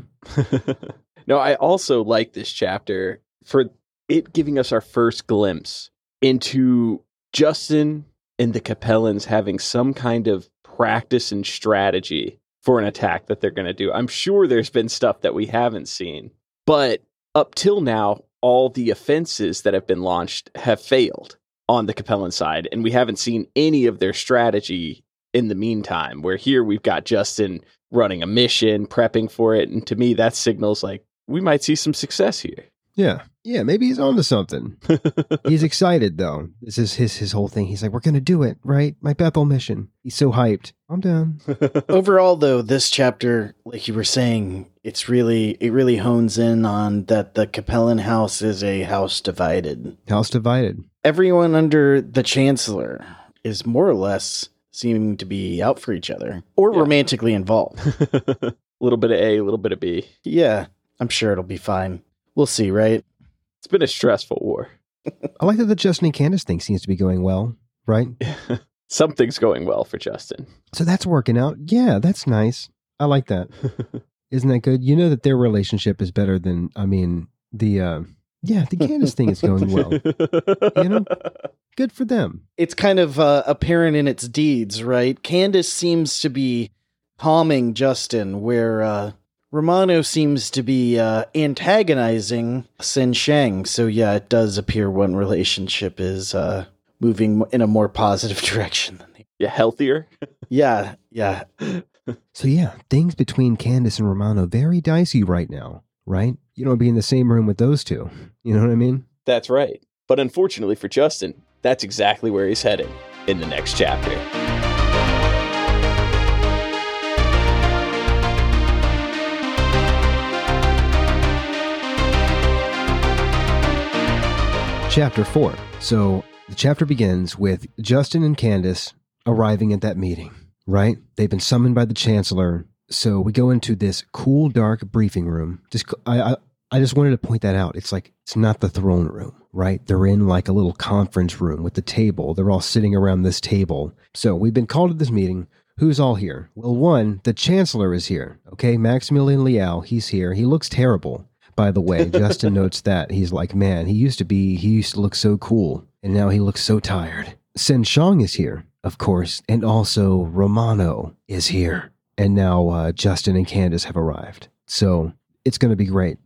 S3: No, I also like this chapter for it giving us our first glimpse into Justin and the Capellans having some kind of practice and strategy for an attack that they're going to do. I'm sure there's been stuff that we haven't seen, but up till now, all the offenses that have been launched have failed on the Capellan side, and we haven't seen any of their strategy in the meantime, where here we've got Justin running a mission, prepping for it, and to me, that signals like, we might see some success here.
S1: Yeah, maybe he's on to something. He's excited, though. This is his whole thing. He's like, we're going to do it, right? My Bethel mission. He's so hyped. I'm down.
S2: Overall, though, this chapter, like you were saying, it really hones in on that the Capellan house is a house divided.
S1: House divided.
S2: Everyone under the Chancellor is more or less seeming to be out for each other or romantically involved.
S3: A little bit of A, a little bit of B.
S2: Yeah. I'm sure it'll be fine. We'll see, right?
S3: It's been a stressful war.
S1: I like that the Justin and Candace thing seems to be going well, right?
S3: Something's going well for Justin.
S1: So that's working out. Yeah, that's nice. I like that. Isn't that good? You know that their relationship is better than, the Candace thing is going well. Good for them.
S2: It's kind of apparent in its deeds, right? Candace seems to be calming Justin, where Romano seems to be antagonizing Sen Shang. So yeah, it does appear one relationship is moving in a more positive direction than the
S3: healthier.
S2: Yeah.
S1: So yeah, things between Candace and Romano very dicey right now, right? You don't be in the same room with those two. You know what I mean?
S3: That's right. But unfortunately for Justin, that's exactly where he's heading in the next chapter.
S1: Chapter 4. So the chapter begins with Justin and Candace arriving at that meeting, right? They've been summoned by the Chancellor. So we go into this cool, dark briefing room. I just wanted to point that out. It's like, it's not the throne room, right? They're in like a little conference room with the table. They're all sitting around this table. So we've been called to this meeting. Who's all here? Well, one, the Chancellor is here. Okay, Maximilian Liao, he's here. He looks terrible. By the way, Justin notes that. He's like, man, he used to look so cool, and now he looks so tired. Sen Shang is here, of course, and also Romano is here. And now Justin and Candace have arrived. So it's going to be great.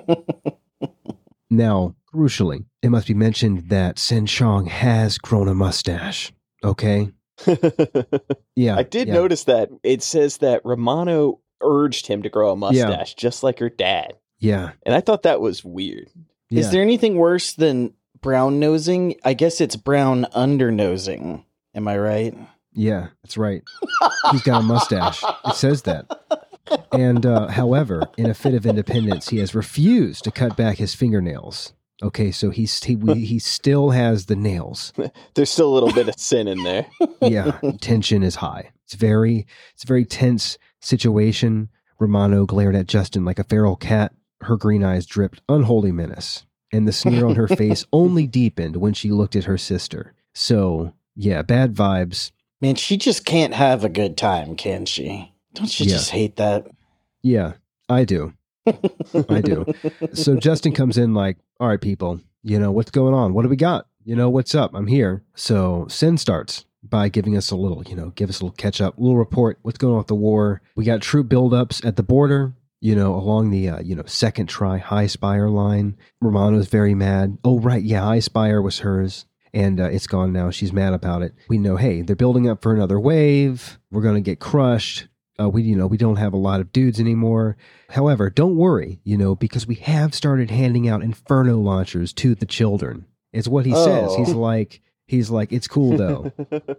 S1: Now, crucially, it must be mentioned that Sen Shang has grown a mustache, okay? Yeah.
S3: I did notice that. It says that Romano urged him to grow a mustache, just like her dad.
S1: Yeah.
S3: And I thought that was weird.
S2: Yeah. Is there anything worse than brown nosing? I guess it's brown under nosing. Am I right?
S1: Yeah, that's right. He's got a mustache. It says that. And however, in a fit of independence, he has refused to cut back his fingernails. Okay, so he still has the nails.
S3: There's still a little bit of sin in there.
S1: Yeah, tension is high. It's a very tense situation. Romano glared at Justin like a feral cat. Her green eyes dripped unholy menace, and the sneer on her face only deepened when she looked at her sister. So, yeah, bad vibes.
S2: Man, she just can't have a good time, can she? Don't you just hate that?
S1: Yeah, I do. I do. So Justin comes in like, all right, people, what's going on? What do we got? What's up? I'm here. So Sin starts by giving us a little, give us a little catch up, a little report. What's going on with the war? We got troop buildups at the border, along the, second try High Spire line. Romano's very mad. Oh, right. Yeah. High Spire was hers. And it's gone now. She's mad about it. We know, hey, they're building up for another wave. We're going to get crushed. We don't have a lot of dudes anymore. However, don't worry, because we have started handing out Inferno launchers to the children. It's what he says. He's like, it's cool though.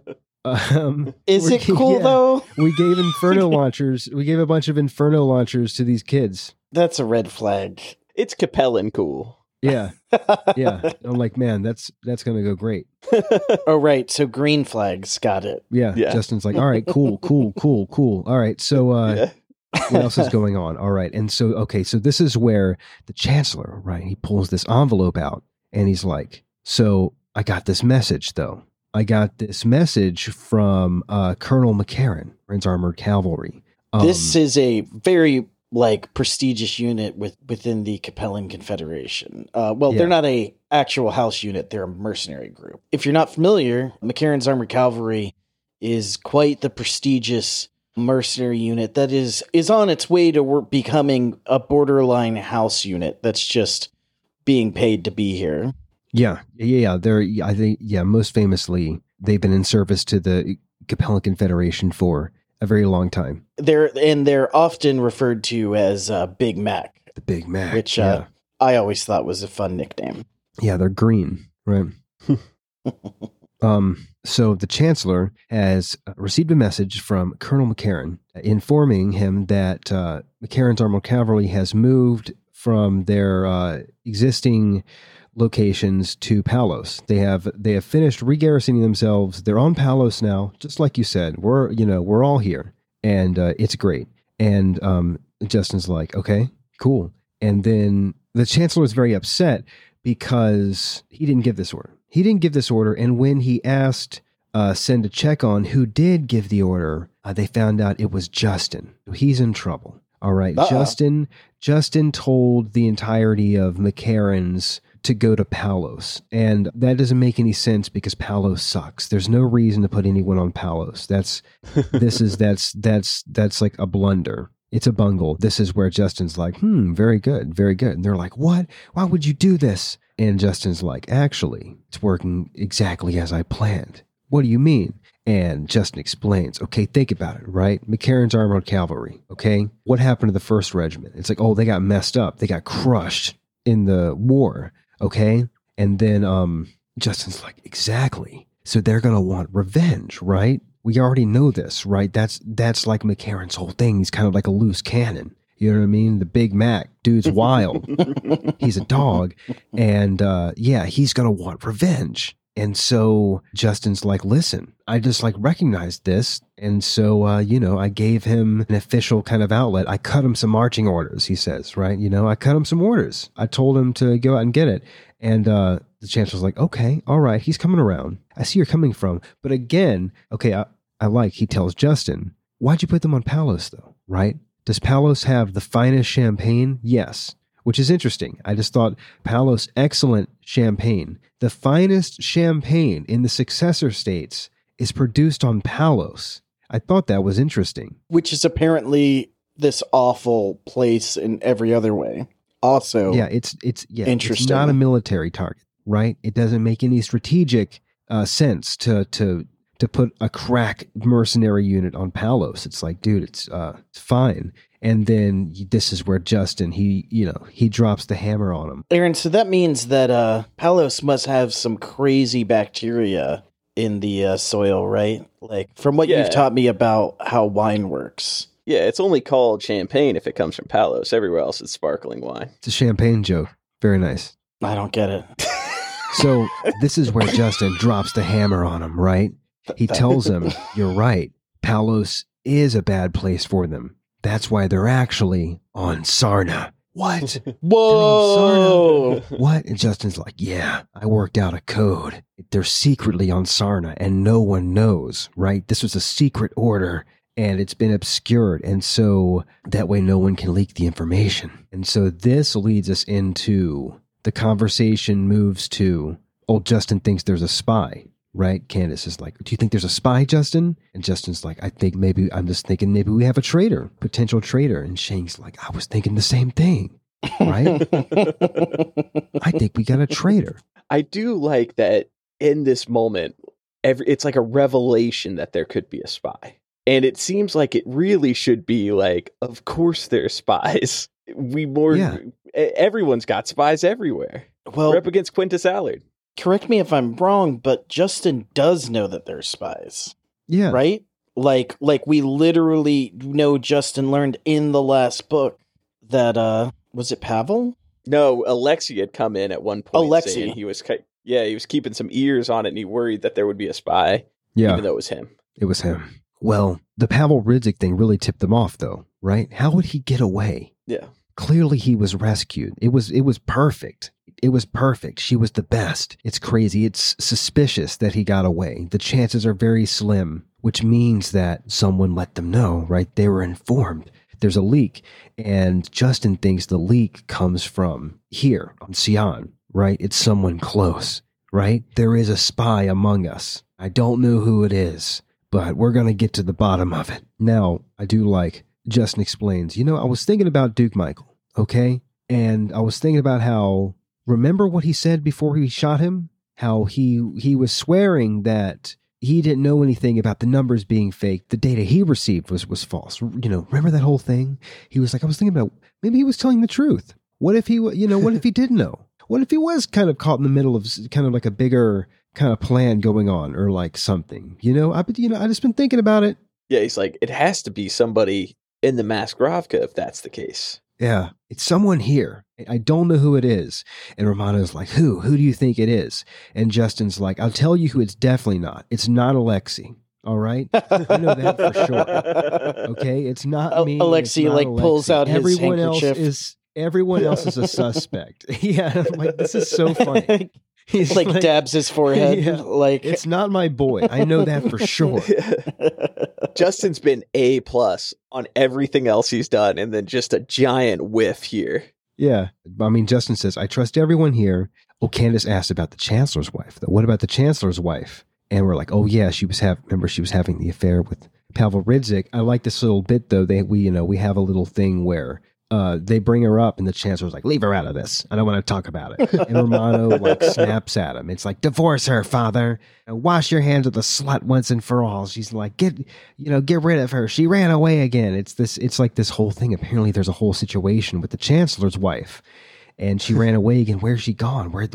S2: Is it cool though?
S1: We gave Inferno launchers. We gave a bunch of Inferno launchers to these kids.
S2: That's a red flag.
S3: It's Capellan cool.
S1: Yeah. Yeah. I'm like, man, that's going to go great.
S2: Oh, right. So green flags. Got it.
S1: Yeah. Justin's like, all right, cool. All right. So, what else is going on? All right. And so, okay. So this is where the Chancellor, right? He pulls this envelope out and he's like, so I got this message though. I got this message from, Colonel McCarran, Prince Armored Cavalry.
S2: This is a very prestigious unit within the Capellan Confederation. They're not a actual house unit. They're a mercenary group. If you're not familiar, McCarran's Armored Cavalry is quite the prestigious mercenary unit that is on its way to becoming a borderline house unit that's just being paid to be here.
S1: Yeah. I think, most famously, they've been in service to the Capellan Confederation for a very long time.
S2: They're often referred to as Big Mac.
S1: The Big Mac.
S2: Which I always thought was a fun nickname.
S1: Yeah, they're green, right? So the Chancellor has received a message from Colonel McCarran informing him that McCarran's Armored Cavalry has moved from their existing locations to Palos. They have finished regarrisoning themselves. They're on Palos now, just like you said. We're all here, and it's great. And Justin's like, okay, cool. And then the Chancellor was very upset because he didn't give this order. And when he asked Sin to check on who did give the order, they found out it was Justin. He's in trouble. All right, Justin told the entirety of McCarran's to go to Palos, and that doesn't make any sense because Palos sucks. There's no reason to put anyone on Palos. That's like a blunder. It's a bungle. This is where Justin's like, very good. And they're like, what? Why would you do this? And Justin's like, actually, it's working exactly as I planned. What do you mean? And Justin explains, okay, think about it, right? McCarran's Armored Cavalry, okay? What happened to the 1st Regiment? It's like, oh, they got messed up. They got crushed in the war, okay? And then Justin's like, exactly. So they're going to want revenge, right? We already know this, right? That's like McCarran's whole thing. He's kind of like a loose cannon. You know what I mean? The Big Mac, dude's wild. He's a dog. And he's going to want revenge. And so Justin's like, listen, I just recognized this. And so, I gave him an official kind of outlet. I cut him some marching orders, he says, right? I cut him some orders. I told him to go out and get it. And the Chancellor's like, okay, all right, he's coming around. I see you're coming from. But again, okay, he tells Justin, why'd you put them on Palos though, right? Does Palos have the finest champagne? Yes. Which is interesting. I just thought Palos, excellent champagne. The finest champagne in the successor states is produced on Palos. I thought that was interesting.
S2: Which is apparently this awful place in every other way. Also,
S1: it's
S2: interesting.
S1: It's not a military target, right? It doesn't make any strategic sense to put a crack mercenary unit on Palos. It's like, dude, it's fine. And then this is where Justin, he drops the hammer on him.
S2: Aaron, so that means that Palos must have some crazy bacteria in the soil, right? From what you've taught me about how wine works.
S3: Yeah, it's only called champagne if it comes from Palos. Everywhere else it's sparkling wine.
S1: It's a champagne joke. Very nice.
S2: I don't get it.
S1: So this is where Justin drops the hammer on him, right? He tells him, you're right. Palos is a bad place for them. That's why they're actually on Sarna. What?
S2: Whoa!
S1: What? And Justin's like, yeah, I worked out a code. They're secretly on Sarna and no one knows, right? This was a secret order and it's been obscured. And so that way no one can leak the information. And so this leads us into the conversation moves to, old Justin thinks there's a spy, right? Candace is like, do you think there's a spy, Justin? And Justin's like, I'm just thinking maybe we have a traitor, potential traitor. And Shane's like, I was thinking the same thing, right? I think we got a traitor.
S3: I do like that in this moment, it's like a revelation that there could be a spy. And it seems like it really should be like, of course there's spies. Everyone's got spies everywhere.
S2: Well,
S3: we're up against Quintus Allard.
S2: Correct me if I'm wrong, but Justin does know that there's spies.
S1: Yeah.
S2: Right? Like we literally know Justin learned in the last book that, was it Pavel?
S3: No, Alexei had come in at one point
S2: Alexei.
S3: saying he was keeping some ears on it and he worried that there would be a spy.
S1: Yeah.
S3: Even though it was him.
S1: It was him. Well, the Pavel Ridzik thing really tipped them off though, right? How would he get away?
S3: Yeah.
S1: Clearly he was rescued. It was perfect. It was perfect. She was the best. It's crazy. It's suspicious that he got away. The chances are very slim, which means that someone let them know, right? They were informed. There's a leak, and Justin thinks the leak comes from here on Sion, right? It's someone close, right? There is a spy among us. I don't know who it is, but we're going to get to the bottom of it. Now, I do like Justin explains, I was thinking about Duke Michael, okay? And I was thinking about how, remember what he said before he shot him? How he was swearing that he didn't know anything about the numbers being fake. The data he received was false. Remember that whole thing? He was like, I was thinking about, maybe he was telling the truth. What if he, what if he did know? What if he was kind of caught in the middle of kind of like a bigger kind of plan going on or like something, I just been thinking about it.
S3: Yeah. He's like, it has to be somebody in the Maskrovka if that's the case.
S1: Yeah, it's someone here. I don't know who it is. And Romano's like, who? Who do you think it is? And Justin's like, I'll tell you who it's definitely not. It's not Alexei. All right? I know that for sure. Okay? It's not me.
S2: Alexei pulls out his handkerchief.
S1: Everyone else is a suspect. Yeah, I'm like, this is so funny. He's
S2: like dabs his forehead.
S1: Yeah,
S2: like,
S1: it's not my boy. I know that for sure.
S3: Justin's been A+ on everything else he's done, and then just a giant whiff here.
S1: Yeah. I mean, Justin says, I trust everyone here. Oh, Candace asked about the Chancellor's wife, though. What about the Chancellor's wife? And we're like, oh, yeah, she was having the affair with Pavel Ridzik. I like this little bit, though. We have a little thing where they bring her up and the Chancellor's like, leave her out of this. I don't want to talk about it. And Romano snaps at him. It's like, divorce her, father. And wash your hands of the slut once and for all. She's like, get rid of her. She ran away again. It's like this whole thing. Apparently there's a whole situation with the Chancellor's wife and she ran away again. Where's she gone? Where?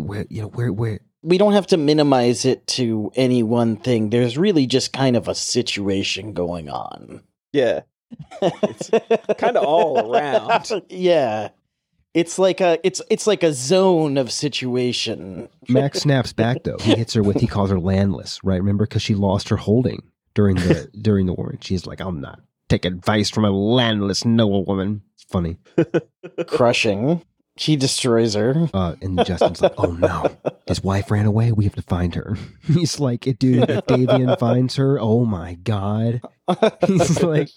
S2: We don't have to minimize it to any one thing. There's really just kind of a situation going on.
S3: Yeah. It's kind of all around.
S2: Yeah. It's like a zone of situation.
S1: Max snaps back though. He hits her with, he calls her landless, right? Remember, because she lost her holding during the war. And she's like, I'll not take advice from a landless noble woman. It's funny.
S2: Crushing. He destroys her.
S1: And Justin's like, oh no, his wife ran away. We have to find her. He's like, dude, if Davian finds her, oh my God. He's like,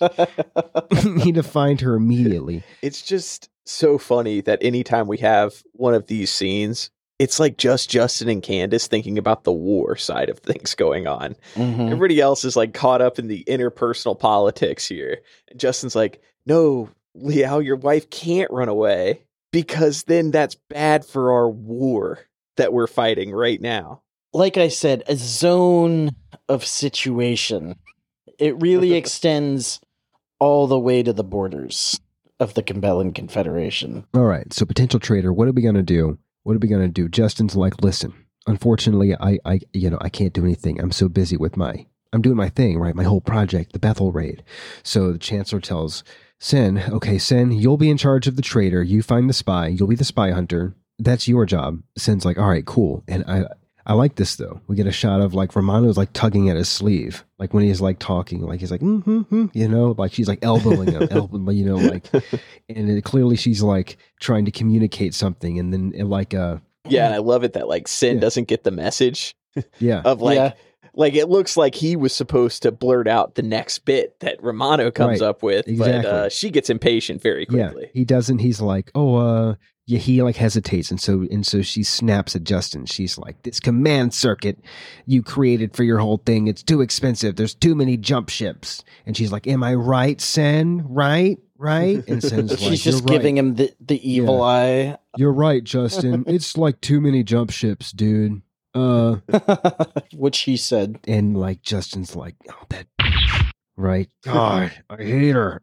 S1: we need to find her immediately.
S3: It's just so funny that anytime we have one of these scenes, it's like just Justin and Candace thinking about the war side of things going on. Mm-hmm. Everybody else is like caught up in the interpersonal politics here. And Justin's like, no, Liao, your wife can't run away. Because then that's bad for our war that we're fighting right now.
S2: Like I said, a zone of situation. It really extends all the way to the borders of the Cabellan Confederation.
S1: All right. So potential traitor, what are we going to do? Justin's like, listen, unfortunately, I can't do anything. I'm so busy with I'm doing my thing, right? My whole project, the Bethel raid. So the Chancellor tells Sen, okay, Sen, you'll be in charge of the traitor. You find the spy. You'll be the spy hunter. that's your job. Sen's like, all right, cool. And I like this though. We get a shot of like Romano's like tugging at his sleeve, like when he's like talking, like he's like, you know, like she's like elbowing him, you know, like, and clearly she's like trying to communicate something, and then like
S3: and I love it that like Sen doesn't get the message.
S1: Yeah,
S3: of like. Like, it looks like he was supposed to blurt out the next bit that Romano comes up with, but she gets impatient very quickly.
S1: Yeah, he doesn't. He's like, he like hesitates, and so she snaps at Justin. She's like, this command circuit you created for your whole thing, it's too expensive. There's too many jump ships. And she's like, am I right, Sen? Right? And Sen's like,
S2: she's just giving him the evil eye.
S1: You're right, Justin. It's like too many jump ships, dude.
S2: Which he said,
S1: and like Justin's like, oh, that right, God, I hate her.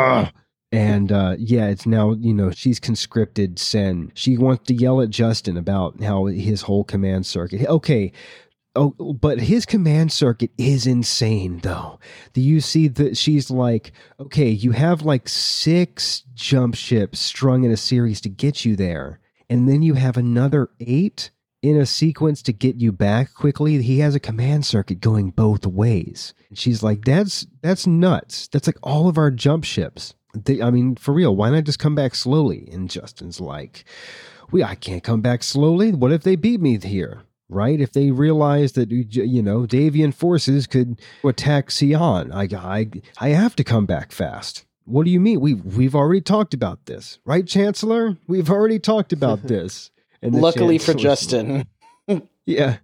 S1: And it's now, you know, she's conscripted Sen. She wants to yell at Justin about how his whole command circuit. Okay, but his command circuit is insane, though. Do you see that she's like, okay, you have like 6 jump ships strung in a series to get you there, and then you have another 8 in a sequence to get you back quickly. He has a command circuit going both ways. And she's like, that's nuts. That's like all of our jump ships. I mean, for real, why not just come back slowly? And Justin's like, I can't come back slowly. What if they beat me here? Right? If they realize that, you know, Davian forces could attack Sion, I have to come back fast. What do you mean? We've already talked about this, right, Chancellor? We've already talked about this. And
S2: luckily for Justin.
S1: Yeah.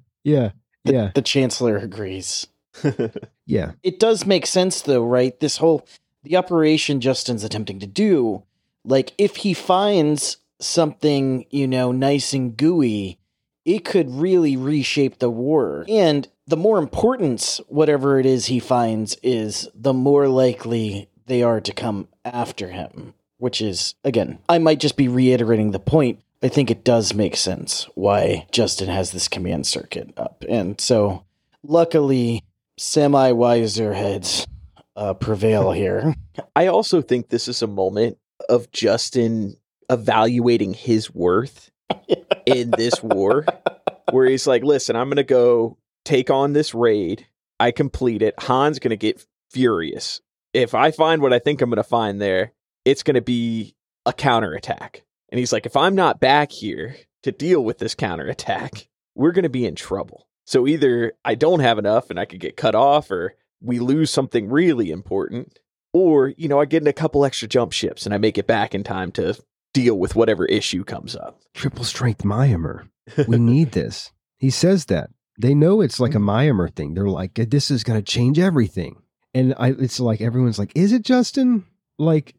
S2: The Chancellor agrees.
S1: Yeah.
S2: It does make sense, though, right? The operation Justin's attempting to do, like, if he finds something, you know, nice and gooey, it could really reshape the war. And the more importance whatever it is he finds is, the more likely they are to come after him. Which is, again, I might just be reiterating the point. I think it does make sense why Justin has this command circuit up. And so, luckily, semi-wiser heads prevail here.
S3: I also think this is a moment of Justin evaluating his worth in this war, where he's like, listen, I'm going to go take on this raid. I complete it. Han's going to get furious. If I find what I think I'm going to find there, it's going to be a counterattack. And he's like, if I'm not back here to deal with this counterattack, we're going to be in trouble. So either I don't have enough and I could get cut off, or we lose something really important, or, you know, I get in a couple extra jump ships and I make it back in time to deal with whatever issue comes up.
S1: Triple strength Myomer. We need this. He says that. They know it's like a Myomer thing. They're like, this is going to change everything. And it's like, everyone's like, is it, Justin? Like,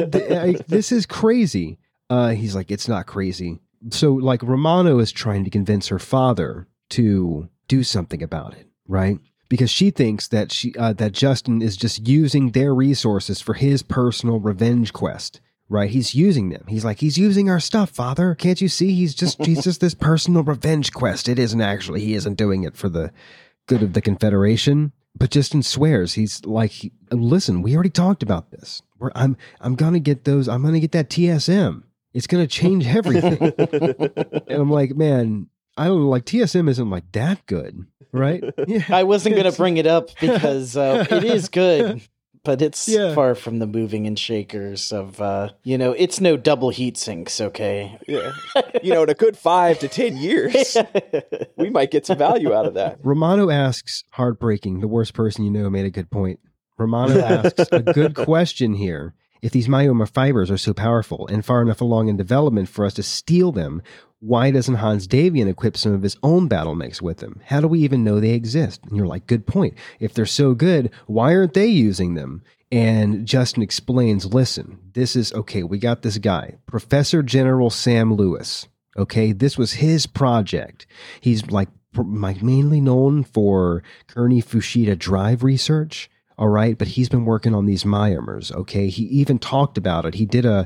S1: this is crazy. He's like, it's not crazy. So like Romano is trying to convince her father to do something about it, right? Because she thinks that that Justin is just using their resources for his personal revenge quest, right? He's using them. He's like, he's using our stuff, Father. Can't you see? He's just this personal revenge quest. It isn't actually. He isn't doing it for the good of the Confederation. But Justin swears, he's like, listen, we already talked about this. I'm gonna get those. I'm gonna get that TSM. It's going to change everything. And I'm like, man, I don't know, like TSM isn't like that good, right?
S2: Yeah. I wasn't going to bring it up because it is good, but it's far from the moving and shakers of, it's no double heat sinks, okay?
S3: Yeah. In a good 5 to 10 years, we might get some value out of that.
S1: Romano asks, heartbreaking, the worst person you know made a good point. Romano asks a good question here. If these myoma fibers are so powerful and far enough along in development for us to steal them, why doesn't Hans Davian equip some of his own battle mechs with them? How do we even know they exist? And you're like, good point. If they're so good, why aren't they using them? And Justin explains, listen, this is, okay, we got this guy, Professor General Sam Lewis. Okay, this was his project. He's like mainly known for Kearney Fushida drive research. All right, but he's been working on these myomers. Okay, he even talked about it. He did a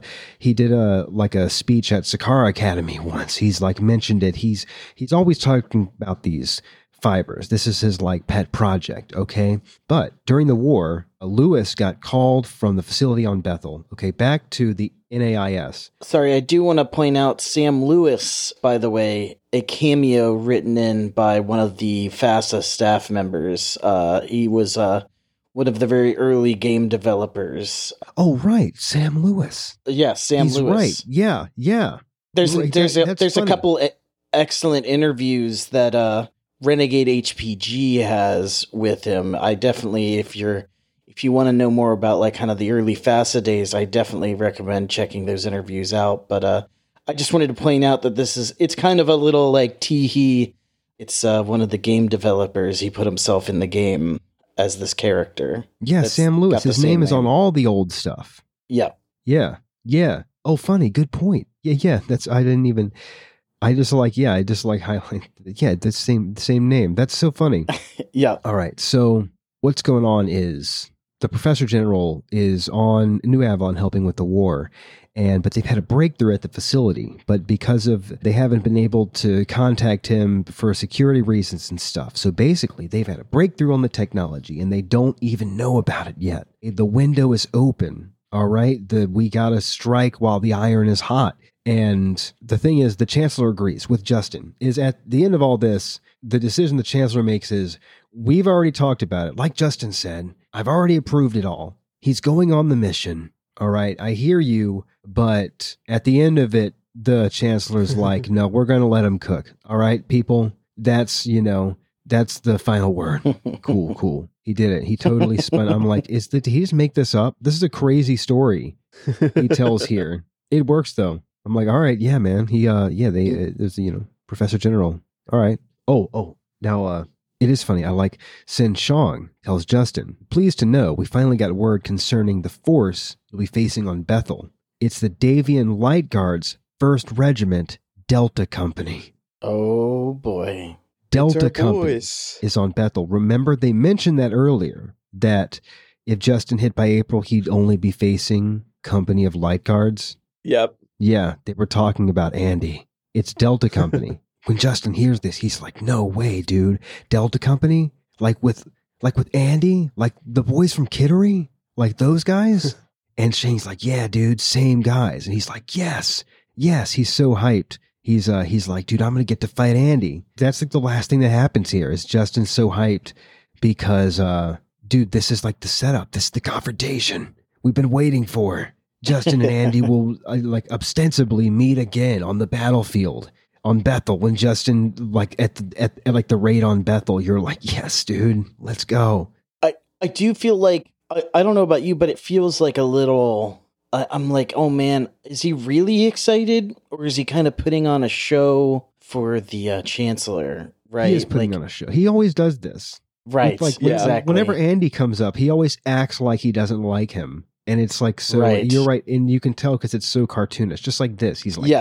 S1: like a speech at Sakara Academy once. He's like mentioned it. He's always talking about these fibers. This is his like pet project, okay? But during the war, Lewis got called from the facility on Bethel, okay, back to the NAIS.
S2: Sorry, I do want to point out Sam Lewis, by the way, a cameo written in by one of the FASA staff members. He was one of the very early game developers.
S1: Oh, right, Sam Lewis.
S2: Yes, Sam
S1: He's
S2: Lewis.
S1: right. Yeah, yeah.
S2: There's
S1: Right,
S2: there's
S1: that's
S2: a
S1: funny.
S2: couple excellent interviews that Renegade HPG has with him. I definitely, if you want to know more about like kind of the early FASA days, I definitely recommend checking those interviews out. But I just wanted to point out that it's kind of a little like teehee. It's one of the game developers. He put himself in the game as this character.
S1: Yeah,
S2: That's
S1: Sam
S2: got
S1: Lewis.
S2: the
S1: His
S2: same
S1: name is on all the old stuff.
S2: Yeah.
S1: Yeah, yeah. Oh, funny. Good point. Yeah. I just like highlight. Yeah, the same name. That's so funny.
S2: Yeah.
S1: All right. So what's going on is the Professor General is on New Avalon helping with the war, but they've had a breakthrough at the facility. But because they haven't been able to contact him for security reasons and stuff. So basically, they've had a breakthrough on the technology, and they don't even know about it yet. The window is open. All right. We gotta strike while the iron is hot. And the thing is, the Chancellor agrees with Justin. Is at the end of all this, the decision the Chancellor makes is, we've already talked about it. Like Justin said, I've already approved it all. He's going on the mission. All right, I hear you. But at the end of it, the Chancellor's like, no, we're going to let him cook. All right, people, that's the final word. Cool. He did it. He totally spun. I'm like, did he just make this up? This is a crazy story he tells here. It works though. I'm like, all right, yeah, man. There's Professor General. All right. Oh, now it is funny. I like Sin Shang tells Justin, pleased to know we finally got word concerning the force you'll be facing on Bethel. It's the Davian Light Guards 1st Regiment Delta Company.
S2: Oh boy.
S1: Delta Company is on Bethel. Remember, they mentioned that earlier, that if Justin hit by April, he'd only be facing Company of Light Guards.
S3: Yep.
S1: Yeah, they were talking about Andy. It's Delta Company. When Justin hears this, he's like, no way, dude. Delta Company? Like with Andy? Like the boys from Kittery? Like those guys? And Shane's like, yeah, dude, same guys. And he's like, yes. He's so hyped. He's like, dude, I'm going to get to fight Andy. That's like the last thing that happens here is Justin's so hyped because, dude, this is like the setup. This is the confrontation we've been waiting for. Justin and Andy will like ostensibly meet again on the battlefield on Bethel. When Justin like at like the raid on Bethel, you're like, yes, dude, let's go.
S2: I do feel like I don't know about you, but it feels like a little. I'm like, oh man, is he really excited, or is he kind of putting on a show for the Chancellor? Right,
S1: He is putting on a show. He always does this.
S2: Right, exactly.
S1: Whenever Andy comes up, he always acts like he doesn't like him. And it's like, so
S2: Right.
S1: You're right. And you can tell because it's so cartoonish, just like this. He's like,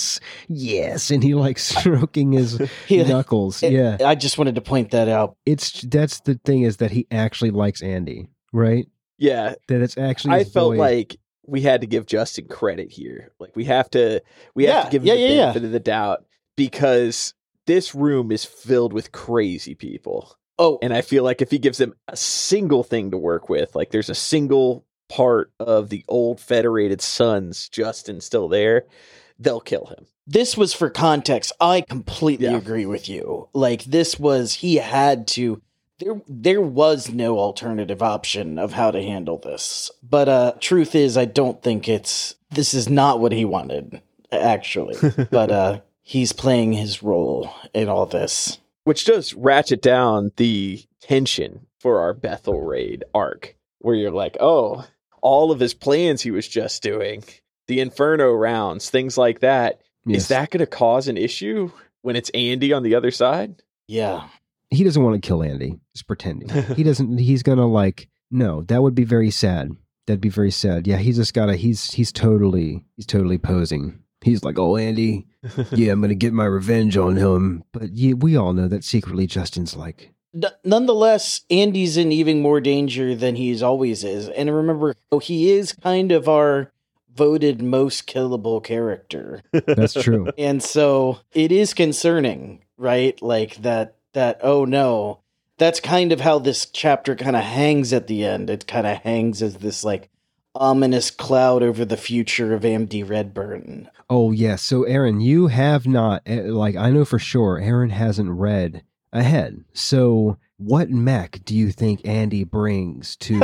S1: yes. And he like stroking his knuckles. Yeah.
S2: I just wanted to point that out.
S1: That's the thing is that he actually likes Andy, right?
S3: Yeah.
S1: That it's actually,
S3: I
S1: his
S3: felt
S1: boy.
S3: like we had to give Justin credit here. Like we have to give him the benefit of the doubt because this room is filled with crazy people.
S2: Oh,
S3: And I feel like if he gives them a single thing to work with, like there's a single part of the old Federated Sons, Justin still there, they'll kill him.
S2: this was for context. I completely
S3: Yeah.
S2: agree with you. Like this was, he had to. There was no alternative option of how to handle this. But truth is, I don't think this is not what he wanted, actually. But he's playing his role in all this.
S3: Which does ratchet down the tension for our Bethel raid arc, where you're like, oh, all of his plans he was just doing, the Inferno rounds, things like that.
S1: Yes.
S3: Is that going to cause an issue when it's Andy on the other side?
S2: Yeah.
S1: He doesn't want to kill Andy. Just pretending. He doesn't. He's gonna like. No, that would be very sad. That'd be very sad. Yeah, he's just gotta. He's totally posing. He's like, oh, Andy. Yeah, I'm gonna get my revenge on him. But yeah, we all know that secretly Justin's like.
S2: Nonetheless, Andy's in even more danger than he's always is. And remember, he is kind of our voted most killable character.
S1: That's true.
S2: And so it is concerning, right? Like that that, oh no, that's kind of how this chapter kind of hangs at the end. It kind of hangs as this like ominous cloud over the future of AMD Redburn.
S1: Oh, yes. So, Aaron, you have not, I know for sure, Aaron hasn't read ahead. So, what mech do you think Andy brings to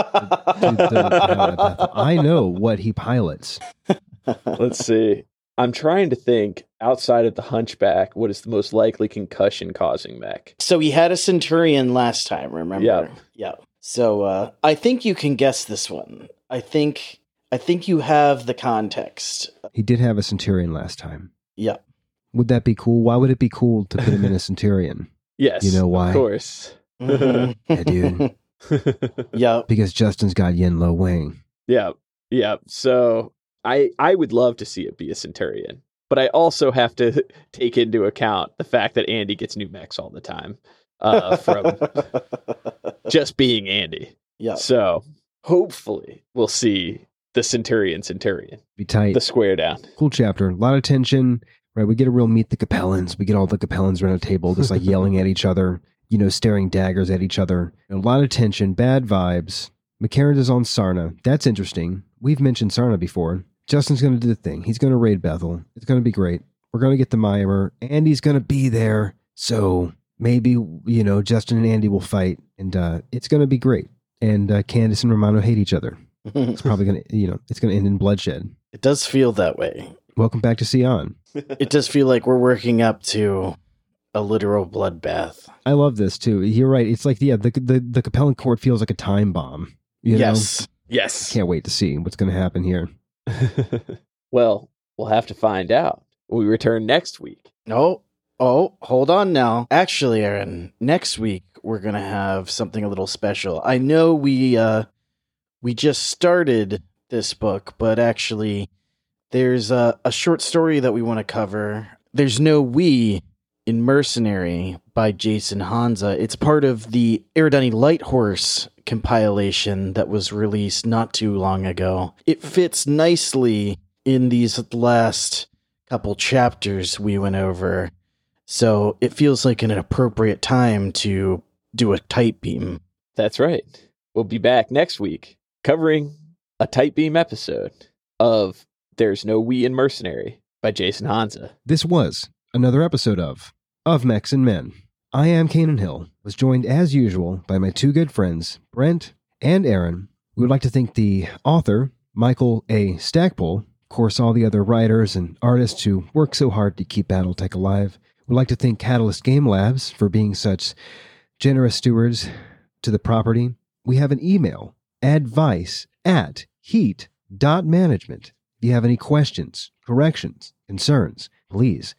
S1: the I know what he pilots.
S3: Let's see. I'm trying to think, outside of the Hunchback, what is the most likely concussion-causing mech?
S2: So he had a Centurion last time, remember?
S3: Yeah.
S2: So I think you can guess this one. I think you have the context.
S1: He did have a Centurion last time.
S2: Yeah.
S1: Would that be cool? Why would it be cool to put him in a Centurion?
S3: Yes.
S1: You know why?
S3: Of course.
S2: Mhm.
S1: Yeah, dude.
S2: Yeah.
S1: Because Justin's got Yen Lo Wang.
S3: Yeah. So I would love to see it be a Centurion, but I also have to take into account the fact that Andy gets new mechs all the time from just being Andy.
S2: Yeah.
S3: So hopefully we'll see the Centurion
S1: Be tight.
S3: the square down.
S1: Cool chapter. A lot of tension. Right. We get a real meet the Capellans. We get all the Capellans around a table just like yelling at each other, staring daggers at each other. A lot of tension, bad vibes. McCarran is on Sarna. That's interesting. We've mentioned Sarna before. Justin's going to do the thing. He's going to raid Bethel. It's going to be great. We're going to get the Maimer. Andy's going to be there. So maybe, Justin and Andy will fight. And it's going to be great. And Candace and Romano hate each other. It's probably going to, it's going to end in bloodshed.
S2: It does feel that way.
S1: Welcome back to Sion.
S2: It does feel like we're working up to a literal bloodbath.
S1: I love this too. You're right. It's like, the Capellan court feels like a time bomb.
S2: Yes.
S3: Yes.
S1: Can't wait to see what's going to happen here.
S3: Well, we'll have to find out when we return next week.
S2: Oh, hold on now. Actually, Aaron, next week we're going to have something a little special. I know we just started this book, but actually there's a short story that we want to cover. There's no we in Mercenary by Jason Hansa. It's part of the Eridani Lighthorse compilation that was released not too long ago. It fits nicely in these last couple chapters we went over, so it feels like an appropriate time to do a tight beam.
S3: That's right. We'll be back next week covering a tight beam episode of There's No We in Mercenary by Jason Hansa.
S1: This was another episode of Mechs and Men. I am Kanan Hill, was joined as usual by my two good friends, Brent and Aaron. We would like to thank the author, Michael A. Stackpole, of course all the other writers and artists who work so hard to keep Battletech alive. We'd like to thank Catalyst Game Labs for being such generous stewards to the property. We have an email, advice@heat.management. If you have any questions, corrections, concerns, please,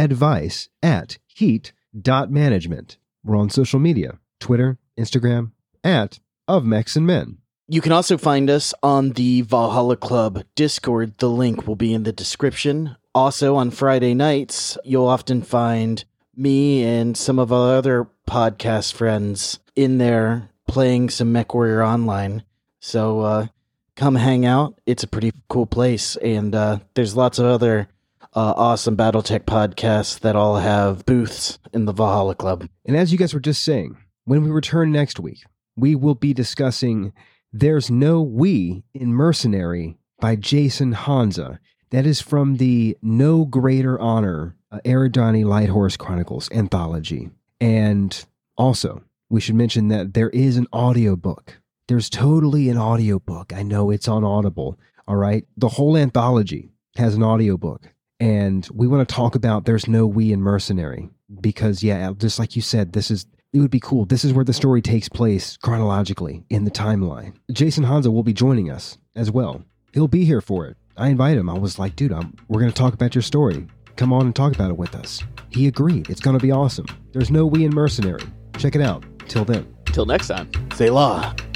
S1: advice@heat.management. We're on social media, Twitter, Instagram, @ofmechsandmen.
S2: You can also find us on the Valhalla Club Discord. The link will be in the description. Also, on Friday nights, you'll often find me and some of our other podcast friends in there playing some MechWarrior Online. So come hang out. It's a pretty cool place. And there's lots of other awesome Battletech podcasts that all have booths in the Valhalla Club.
S1: And as you guys were just saying, when we return next week, we will be discussing There's No We in Mercenary by Jason Hansa. That is from the No Greater Honor Eridani Lighthorse Chronicles anthology. And also, we should mention that there is an audiobook. There's totally an audiobook. I know it's on Audible, all right? The whole anthology has an audiobook. And we want to talk about There's No We in Mercenary. Because, yeah, just like you said, it would be cool. This is where the story takes place chronologically in the timeline. Jason Hansa will be joining us as well. He'll be here for it. I invited him. I was like, dude, we're going to talk about your story. Come on and talk about it with us. He agreed. It's going to be awesome. There's No We in Mercenary. Check it out. Till then.
S3: Till next time.
S2: Selah.